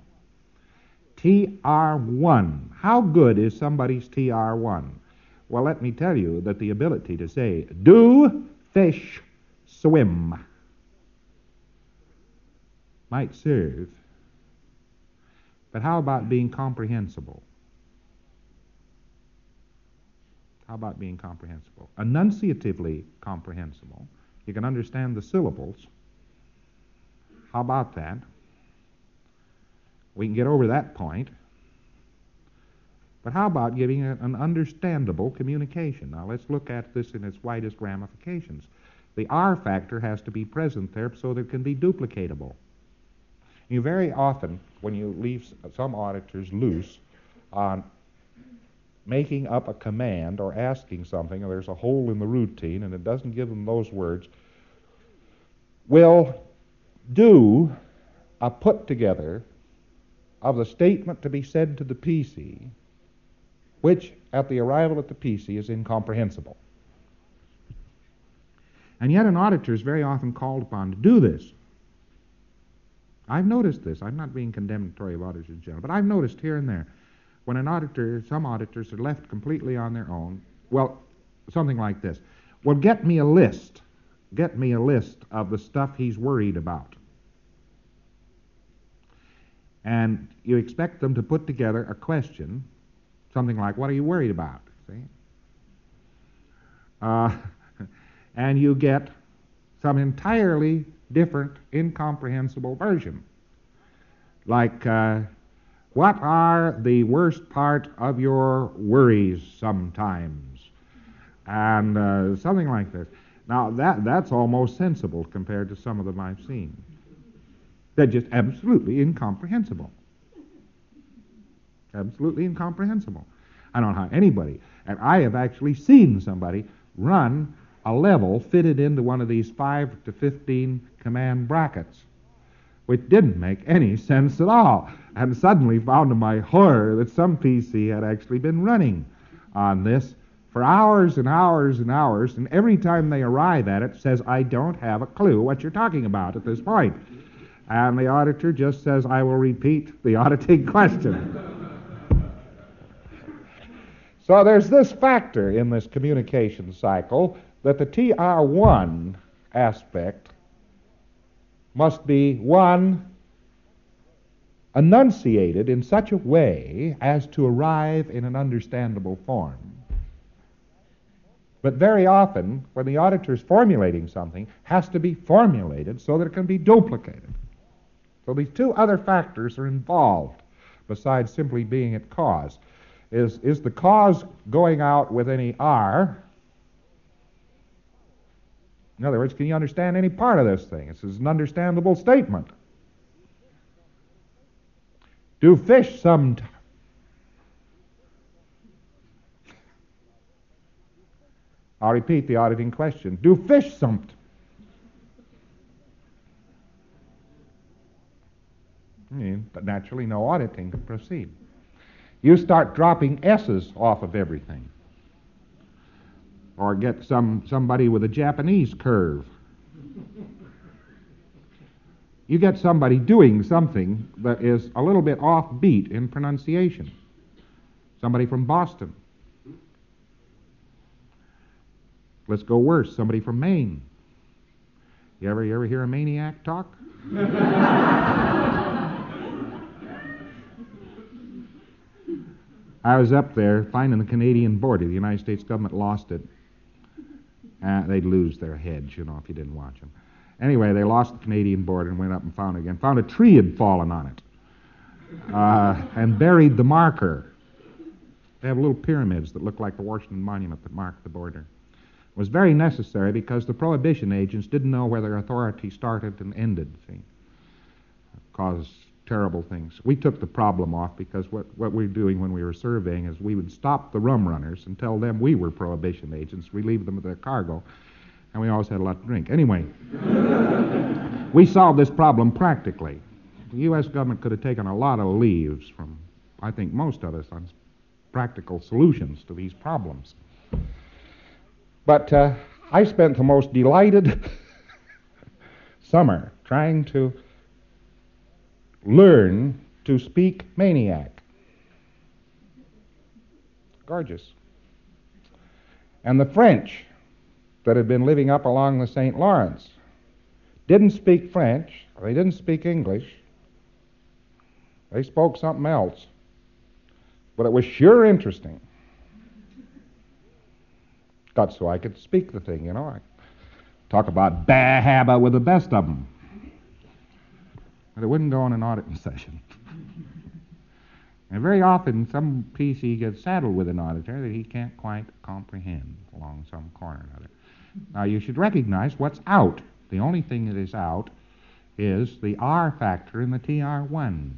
TR1. How good is somebody's TR1? Well, let me tell you that the ability to say, do, fish, swim. might serve. But how about being comprehensible? How about being comprehensible? Enunciatively comprehensible. You can understand the syllables. How about that? We can get over that point. But how about giving an understandable communication? Now let's look at this in its widest ramifications. The R factor has to be present there so that it can be duplicatable. You very often, when you leave some auditors loose on making up a command or asking something, and there's a hole in the routine and it doesn't give them those words, will do a put together of the statement to be said to the PC, which at the arrival at the PC is incomprehensible. And yet an auditor is very often called upon to do this. I've noticed this. I'm not being condemnatory of auditors in general, but I've noticed here and there when some auditors are left completely on their own, well, something like this. Well, get me a list. Get me a list of the stuff he's worried about. And you expect them to put together a question, something like, what are you worried about? See? And you get some entirely different, incomprehensible version. Like, what are the worst part of your worries sometimes? And something like this. Now, that's almost sensible compared to some of them I've seen. They're just absolutely incomprehensible. Absolutely incomprehensible. I don't know how anybody, and I have actually seen somebody run a level fitted into one of these 5 to 15 command brackets, which didn't make any sense at all, and suddenly found to my horror that some PC had actually been running on this for hours and hours and hours, and every time they arrive at it, says, I don't have a clue what you're talking about at this point. And the auditor just says, I will repeat the auditing question. So there's this factor in this communication cycle that the TR1 aspect must be, one, enunciated in such a way as to arrive in an understandable form. But very often, when the auditor is formulating something, has to be formulated so that it can be duplicated. So these two other factors are involved, besides simply being at cause. Is the cause going out with any R? In other words, can you understand any part of this thing? This is an understandable statement. Do fish sometimes? I'll repeat the auditing question. Do fish sometimes? But naturally, no auditing can proceed. You start dropping S's off of everything. Or get somebody with a Japanese curve. You get somebody doing something that is a little bit offbeat in pronunciation. Somebody from Boston. Let's go worse, somebody from Maine. You ever hear a maniac talk? I was up there finding the Canadian border. The United States government lost it. They'd lose their heads, if you didn't watch them. Anyway, they lost the Canadian border and went up and found it again. Found a tree had fallen on it and buried the marker. They have little pyramids that look like the Washington Monument that mark the border. It was very necessary because the prohibition agents didn't know where their authority started and ended. See, it caused terrible things. We took the problem off because what we were doing when we were surveying is we would stop the rum runners and tell them we were prohibition agents, relieve them of their cargo, and we always had a lot to drink. Anyway, we solved this problem practically. The U.S. government could have taken a lot of leaves from, I think, most of us on practical solutions to these problems. But I spent the most delighted summer trying to learn to speak maniac. Gorgeous. And the French that had been living up along the St. Lawrence didn't speak French, They didn't speak English. They spoke something else. But it was sure interesting. Got so I could speak the thing, you know. I talk about bahaba with the best of them. But it wouldn't go in an auditing session. And very often some PC gets saddled with an auditor that he can't quite comprehend along some corner or other. Now you should recognize what's out. The only thing that is out is the R factor in the TR1.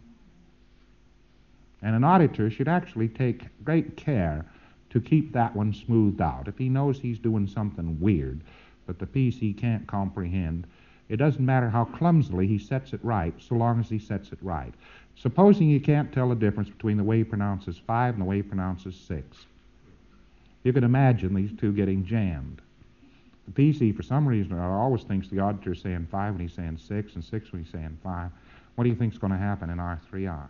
And an auditor should actually take great care to keep that one smoothed out. If he knows he's doing something weird that the PC can't comprehend, it doesn't matter how clumsily he sets it right, so long as he sets it right. Supposing you can't tell the difference between the way he pronounces 5 and the way he pronounces 6. You can imagine these two getting jammed. The PC, for some reason, always thinks the auditor's saying 5 when he's saying 6, and 6 when he's saying 5. What do you think's going to happen in R3R?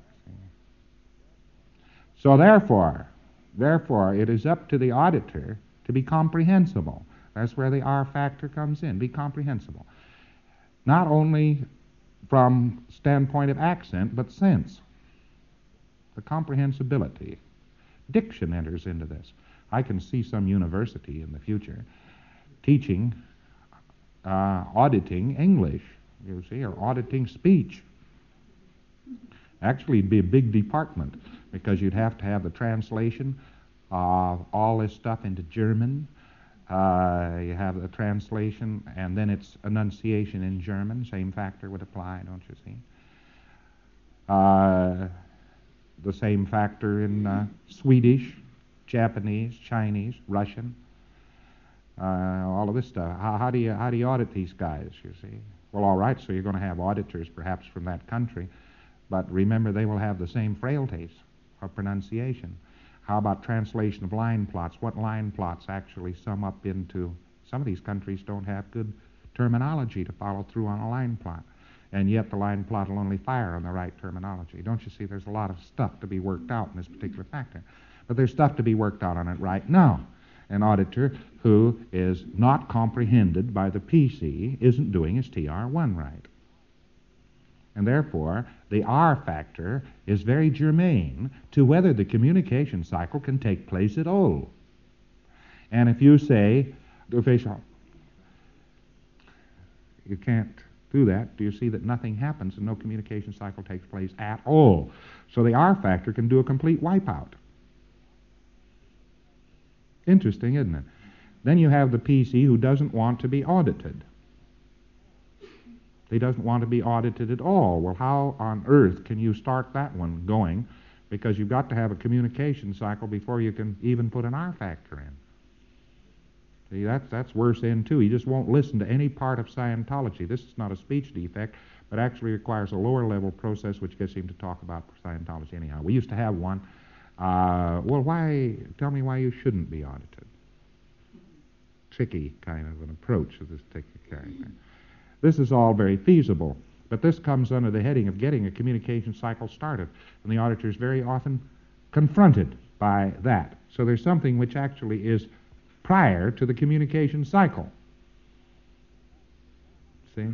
So therefore, it is up to the auditor to be comprehensible. That's where the R factor comes in, be comprehensible. Not only from standpoint of accent, but sense. The comprehensibility. Diction enters into this. I can see some university in the future teaching, auditing English, you see, or auditing speech. Actually, it'd be a big department because you'd have to have the translation of all this stuff into German. You have the translation, and then it's enunciation in German. Same factor would apply, don't you see? The same factor in Swedish, Japanese, Chinese, Russian. All of this stuff. How do you audit these guys, you see? Well, all right, so you're going to have auditors perhaps from that country, but remember they will have the same frailties of pronunciation. How about translation of line plots? What line plots actually sum up into... Some of these countries don't have good terminology to follow through on a line plot, and yet the line plot will only fire on the right terminology. Don't you see there's a lot of stuff to be worked out in this particular factor? But there's stuff to be worked out on it right now. An auditor who is not comprehended by the PC isn't doing his TR1 right. And therefore, the R factor is very germane to whether the communication cycle can take place at all. And if you say, you can't do that, do you see that nothing happens and no communication cycle takes place at all? So the R factor can do a complete wipeout. Interesting, isn't it? Then you have the PC who doesn't want to be audited. He doesn't want to be audited at all. Well, how on earth can you start that one going? Because you've got to have a communication cycle before you can even put an R factor in. See, that's worse in too. He just won't listen to any part of Scientology. This is not a speech defect, but actually requires a lower level process which gets him to talk about Scientology anyhow. We used to have one. Well, tell me why you shouldn't be audited. Tricky kind of an approach of this particular character. This is all very feasible, but this comes under the heading of getting a communication cycle started, and the auditor is very often confronted by that. So there's something which actually is prior to the communication cycle. See?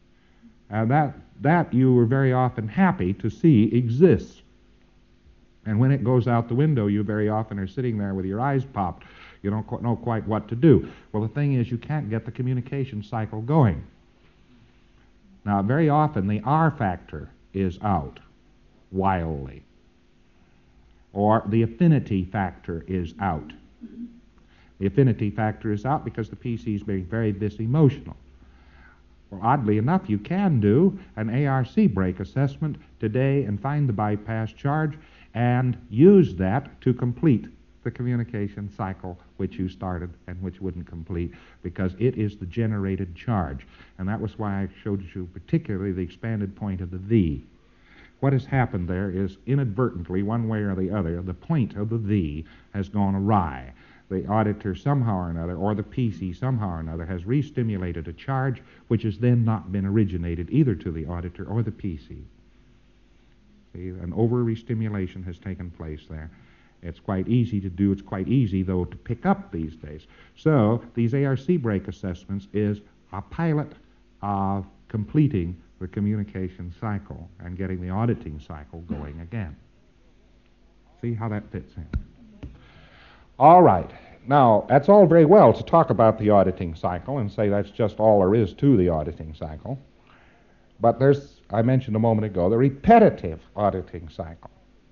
That you were very often happy to see exists. And when it goes out the window, you very often are sitting there with your eyes popped. You don't know quite what to do. Well, the thing is, you can't get the communication cycle going. Now, very often the R factor is out wildly, or the affinity factor is out. The affinity factor is out because the PC is being very disemotional. Well, oddly enough, you can do an ARC break assessment today and find the bypass charge and use that to complete the communication cycle which you started and which wouldn't complete, because it is the generated charge. And that was why I showed you particularly the expanded point of the "the." What has happened there is inadvertently, one way or the other, the point of the "the" has gone awry. The auditor somehow or another, or the PC somehow or another, has re-stimulated a charge which has then not been originated either to the auditor or the PC. See, an over-restimulation has taken place there. It's quite easy to do. It's quite easy, though, to pick up these days. So these ARC break assessments is a pilot of completing the communication cycle and getting the auditing cycle going again. See how that fits in? All right. Now, that's all very well to talk about the auditing cycle and say that's just all there is to the auditing cycle. But there's, I mentioned a moment ago, the repetitive auditing cycle.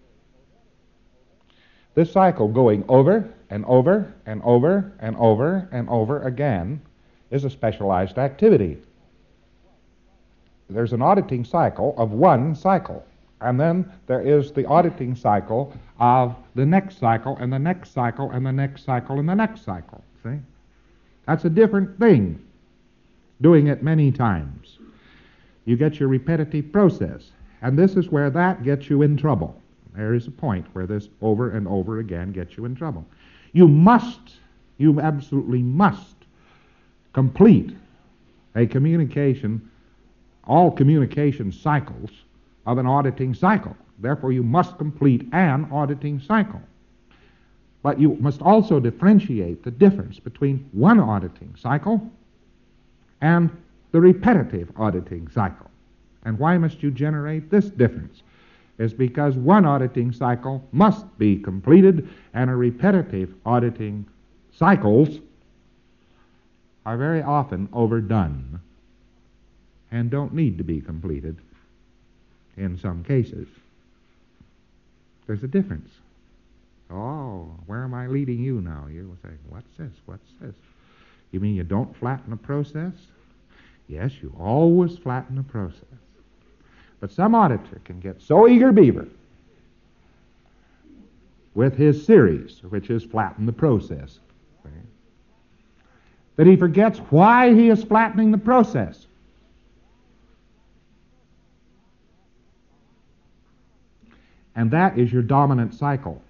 This cycle going over and over and over and over and over again is a specialized activity. There's an auditing cycle of one cycle. And then there is the auditing cycle of the next cycle and the next cycle and the next cycle and the next cycle. See? That's a different thing, doing it many times. You get your repetitive process. And this is where that gets you in trouble. There is a point where this over and over again gets you in trouble. You absolutely must complete a communication, all communication cycles of an auditing cycle. Therefore, you must complete an auditing cycle. But you must also differentiate the difference between one auditing cycle and the repetitive auditing cycle. And why must you generate this difference? Is because one auditing cycle must be completed and a repetitive auditing cycles are very often overdone and don't need to be completed in some cases. There's a difference. Oh, where am I leading you now? You will say, what's this? What's this? You mean you don't flatten the process? Yes, you always flatten the process. But some auditor can get so eager beaver with his series, which is flatten the process, that he forgets why he is flattening the process. And that is your dominant cycle,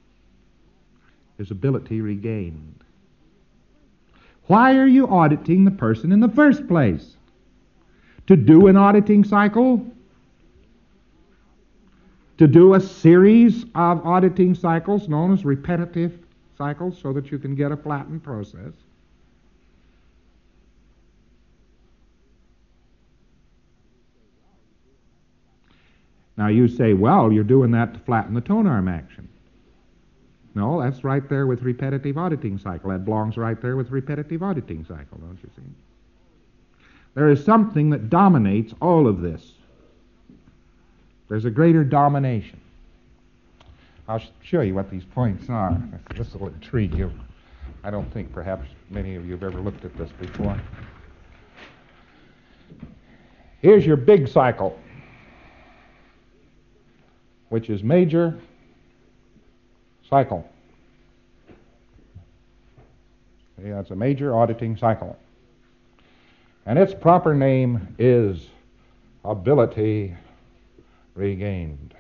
is ability regained. Why are you auditing the person in the first place? To do an auditing cycle? To do a series of auditing cycles known as repetitive cycles so that you can get a flattened process? Now you say, well, you're doing that to flatten the tone arm action. No, that's right there with repetitive auditing cycle. That belongs right there with repetitive auditing cycle, don't you see? There is something that dominates all of this. There's a greater domination. I'll show you what these points are. This will intrigue you. I don't think perhaps many of you have ever looked at this before. Here's your big cycle, which is major cycle. See, that's a major auditing cycle. And its proper name is ability regained.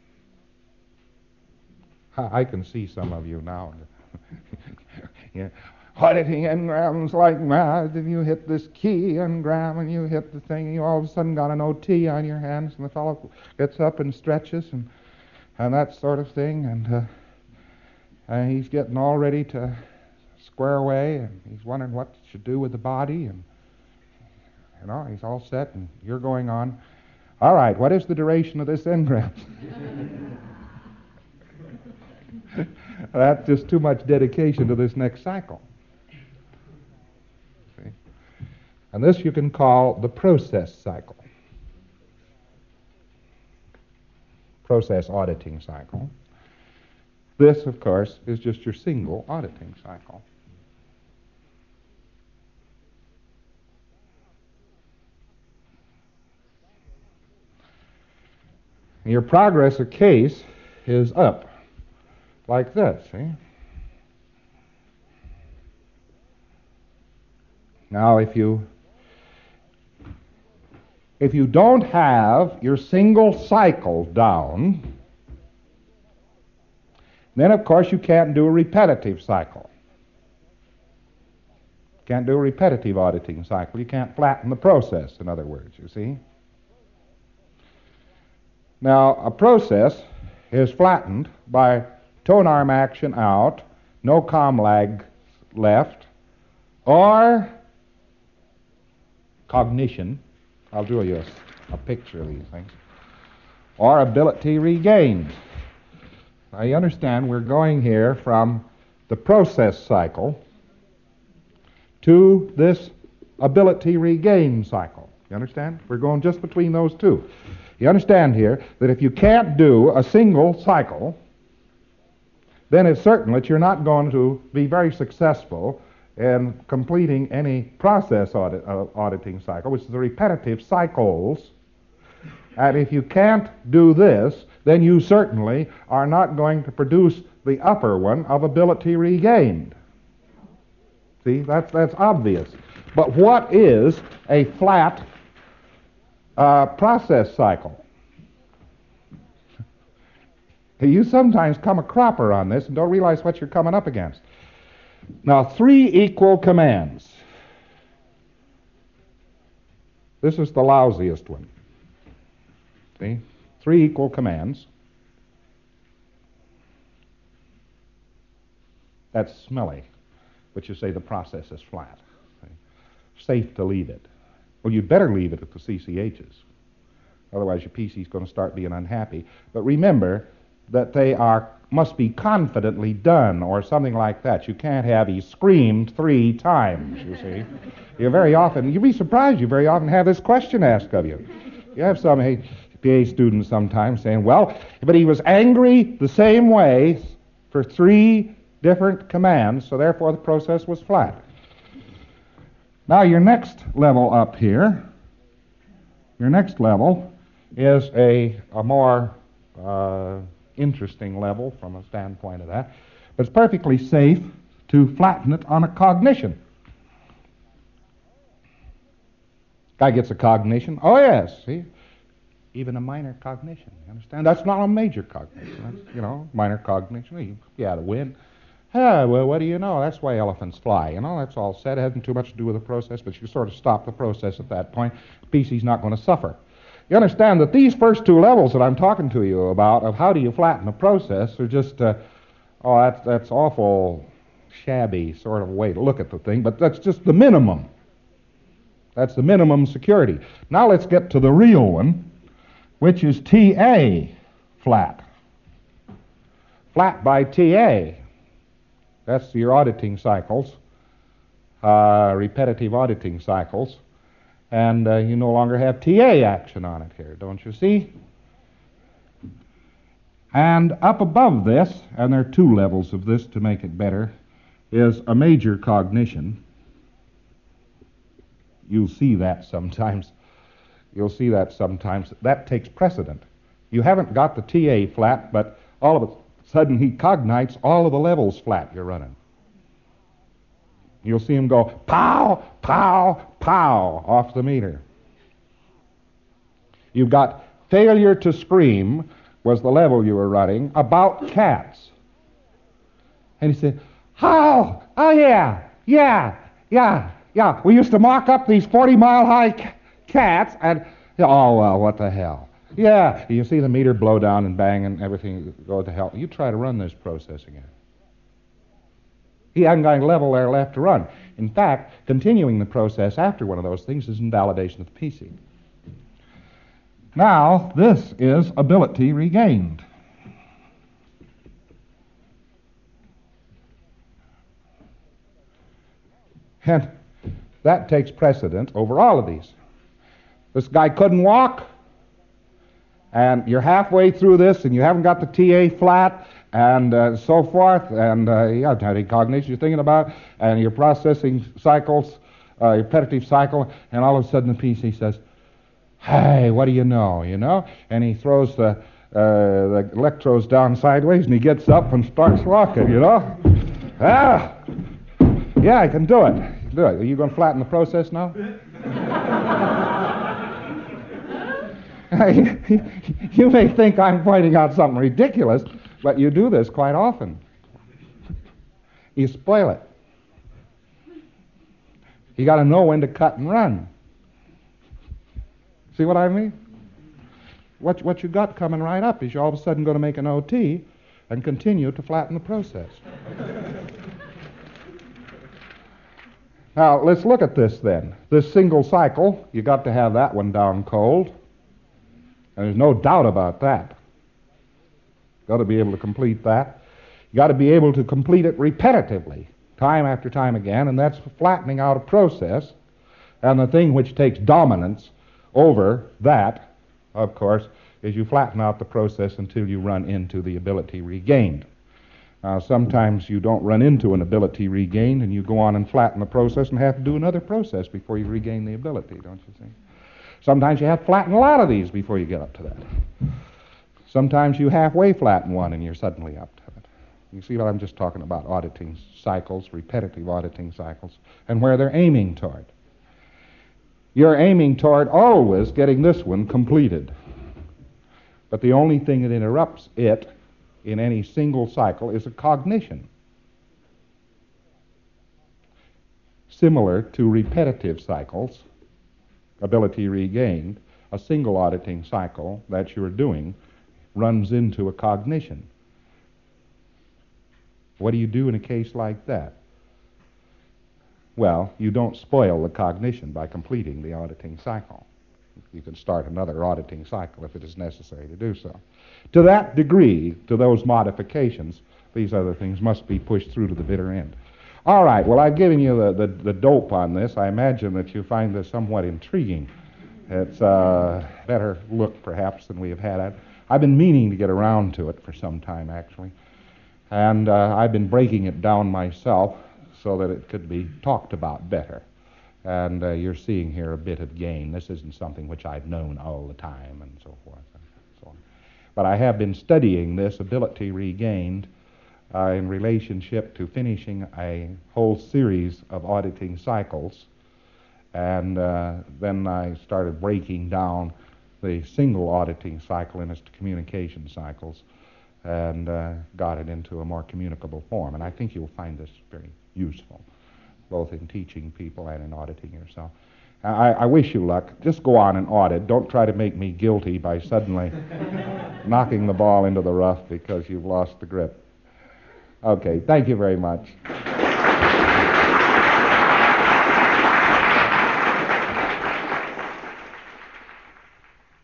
I can see some of you now. Yeah. Auditing engrams like mad, and you hit this key engram and you hit the thing, and you all of a sudden got an OT on your hands, and the fellow gets up and stretches and that sort of thing, and he's getting all ready to square away, and he's wondering what he should do with the body, and he's all set, and you're going on. All right, what is the duration of this engram? That's just too much dedication to this next cycle. See? And this you can call the process cycle. Process auditing cycle. This, of course, is just your single auditing cycle. Your progress of case is up, like this, see? Now, if you don't have your single cycle down, then, of course, you can't do a repetitive cycle. Can't do a repetitive auditing cycle. You can't flatten the process, in other words, you see? Now, a process is flattened by tone arm action out, no comm lag left, or cognition. I'll draw you a picture of these things. Or ability regained. Now you understand we're going here from the process cycle to this ability regained cycle. You understand? We're going just between those two. You understand here that if you can't do a single cycle, then it's certain that you're not going to be very successful in completing any process auditing cycle, which is the repetitive cycles. And if you can't do this, then you certainly are not going to produce the upper one of ability regained. See, that's obvious. But what is a flat process cycle? You sometimes come a cropper on this and don't realize what you're coming up against. Now, 3 equal commands. This is the lousiest one. See? 3 equal commands. That's smelly, but you say the process is flat. See? Safe to leave it. Well, you'd better leave it at the CCHs. Otherwise, your PC's going to start being unhappy. But remember that they must be confidently done or something like that. You can't have he screamed 3 times, you see. You'd be surprised, you very often have this question asked of you. You have some PA students sometimes saying, well, but he was angry the same way for 3 different commands, so therefore the process was flat. Now your next level up here, your next level is a more interesting level from a standpoint of that, but it's perfectly safe to flatten it on a cognition. Guy gets a cognition. Oh yes, see, even a minor cognition. You understand? That's not a major cognition. That's, minor cognition. You had a win. Well, what do you know? That's why elephants fly. That's all said. It hasn't too much to do with the process, but you sort of stop the process at that point. PC's not going to suffer. You understand that these first 2 levels that I'm talking to you about of how do you flatten a process are just, that's awful shabby sort of way to look at the thing, but that's just the minimum. That's the minimum security. Now let's get to the real one, which is TA flat. Flat by TA. That's your auditing cycles, repetitive auditing cycles. And you no longer have TA action on it here, don't you see? And up above this, and there are 2 levels of this to make it better, is a major cognition. You'll see that sometimes. That takes precedent. You haven't got the TA flat, but all of a sudden he cognites all of the levels flat you're running. You'll see him go pow, pow, pow off the meter. You've got failure to scream was the level you were running about cats. And he said, how? Oh yeah. We used to mock up these 40-mile-high cats and, oh well, what the hell. Yeah, you see the meter blow down and bang and everything go to hell. You try to run this process again. He hasn't got a level there left to run. In fact, continuing the process after one of those things is invalidation of the PC. Now, this is ability regained. And that takes precedent over all of these. This guy couldn't walk, and you're halfway through this, and you haven't got the TA flat, and so forth, and you have any cognition you're thinking about, and your processing cycles, your repetitive cycle, and all of a sudden the PC says, hey, what do you know, And he throws the electrodes down sideways, and he gets up and starts walking, Yeah, I can do it. Are you going to flatten the process now? You may think I'm pointing out something ridiculous, but you do this quite often. You spoil it. You got to know when to cut and run. See what I mean? What you got coming right up is you're all of a sudden going to make an OT and continue to flatten the process. Now, let's look at this then. This single cycle, you got to have that one down cold. And there's no doubt about that. Got to be able to complete that. You got to be able to complete it repetitively, time after time again, and that's flattening out a process. And the thing which takes dominance over that, of course, is you flatten out the process until you run into the ability regained. Now, sometimes you don't run into an ability regained, and you go on and flatten the process and have to do another process before you regain the ability, don't you see? Sometimes you have to flatten a lot of these before you get up to that. Sometimes you halfway flatten one and you're suddenly up to it. You see what I'm just talking about, auditing cycles, repetitive auditing cycles, and where they're aiming toward. You're aiming toward always getting this one completed. But the only thing that interrupts it in any single cycle is a cognition. Similar to repetitive cycles, ability regained, a single auditing cycle that you're doing runs into a cognition. What do you do in a case like that? Well, you don't spoil the cognition by completing the auditing cycle. You can start another auditing cycle if it is necessary to do so. To that degree, to those modifications, these other things must be pushed through to the bitter end. All right, well, I've given you the dope on this. I imagine that you find this somewhat intriguing. It's a better look, perhaps, than we have had at. I've been meaning to get around to it for some time, actually. And I've been breaking it down myself so that it could be talked about better. And you're seeing here a bit of gain. This isn't something which I've known all the time and so forth and so on. But I have been studying this ability regained in relationship to finishing a whole series of auditing cycles. And then I started breaking down the single auditing cycle in its communication cycles and got it into a more communicable form. And I think you'll find this very useful, both in teaching people and in auditing yourself. I wish you luck. Just go on and audit. Don't try to make me guilty by suddenly knocking the ball into the rough because you've lost the grip. Okay, thank you very much.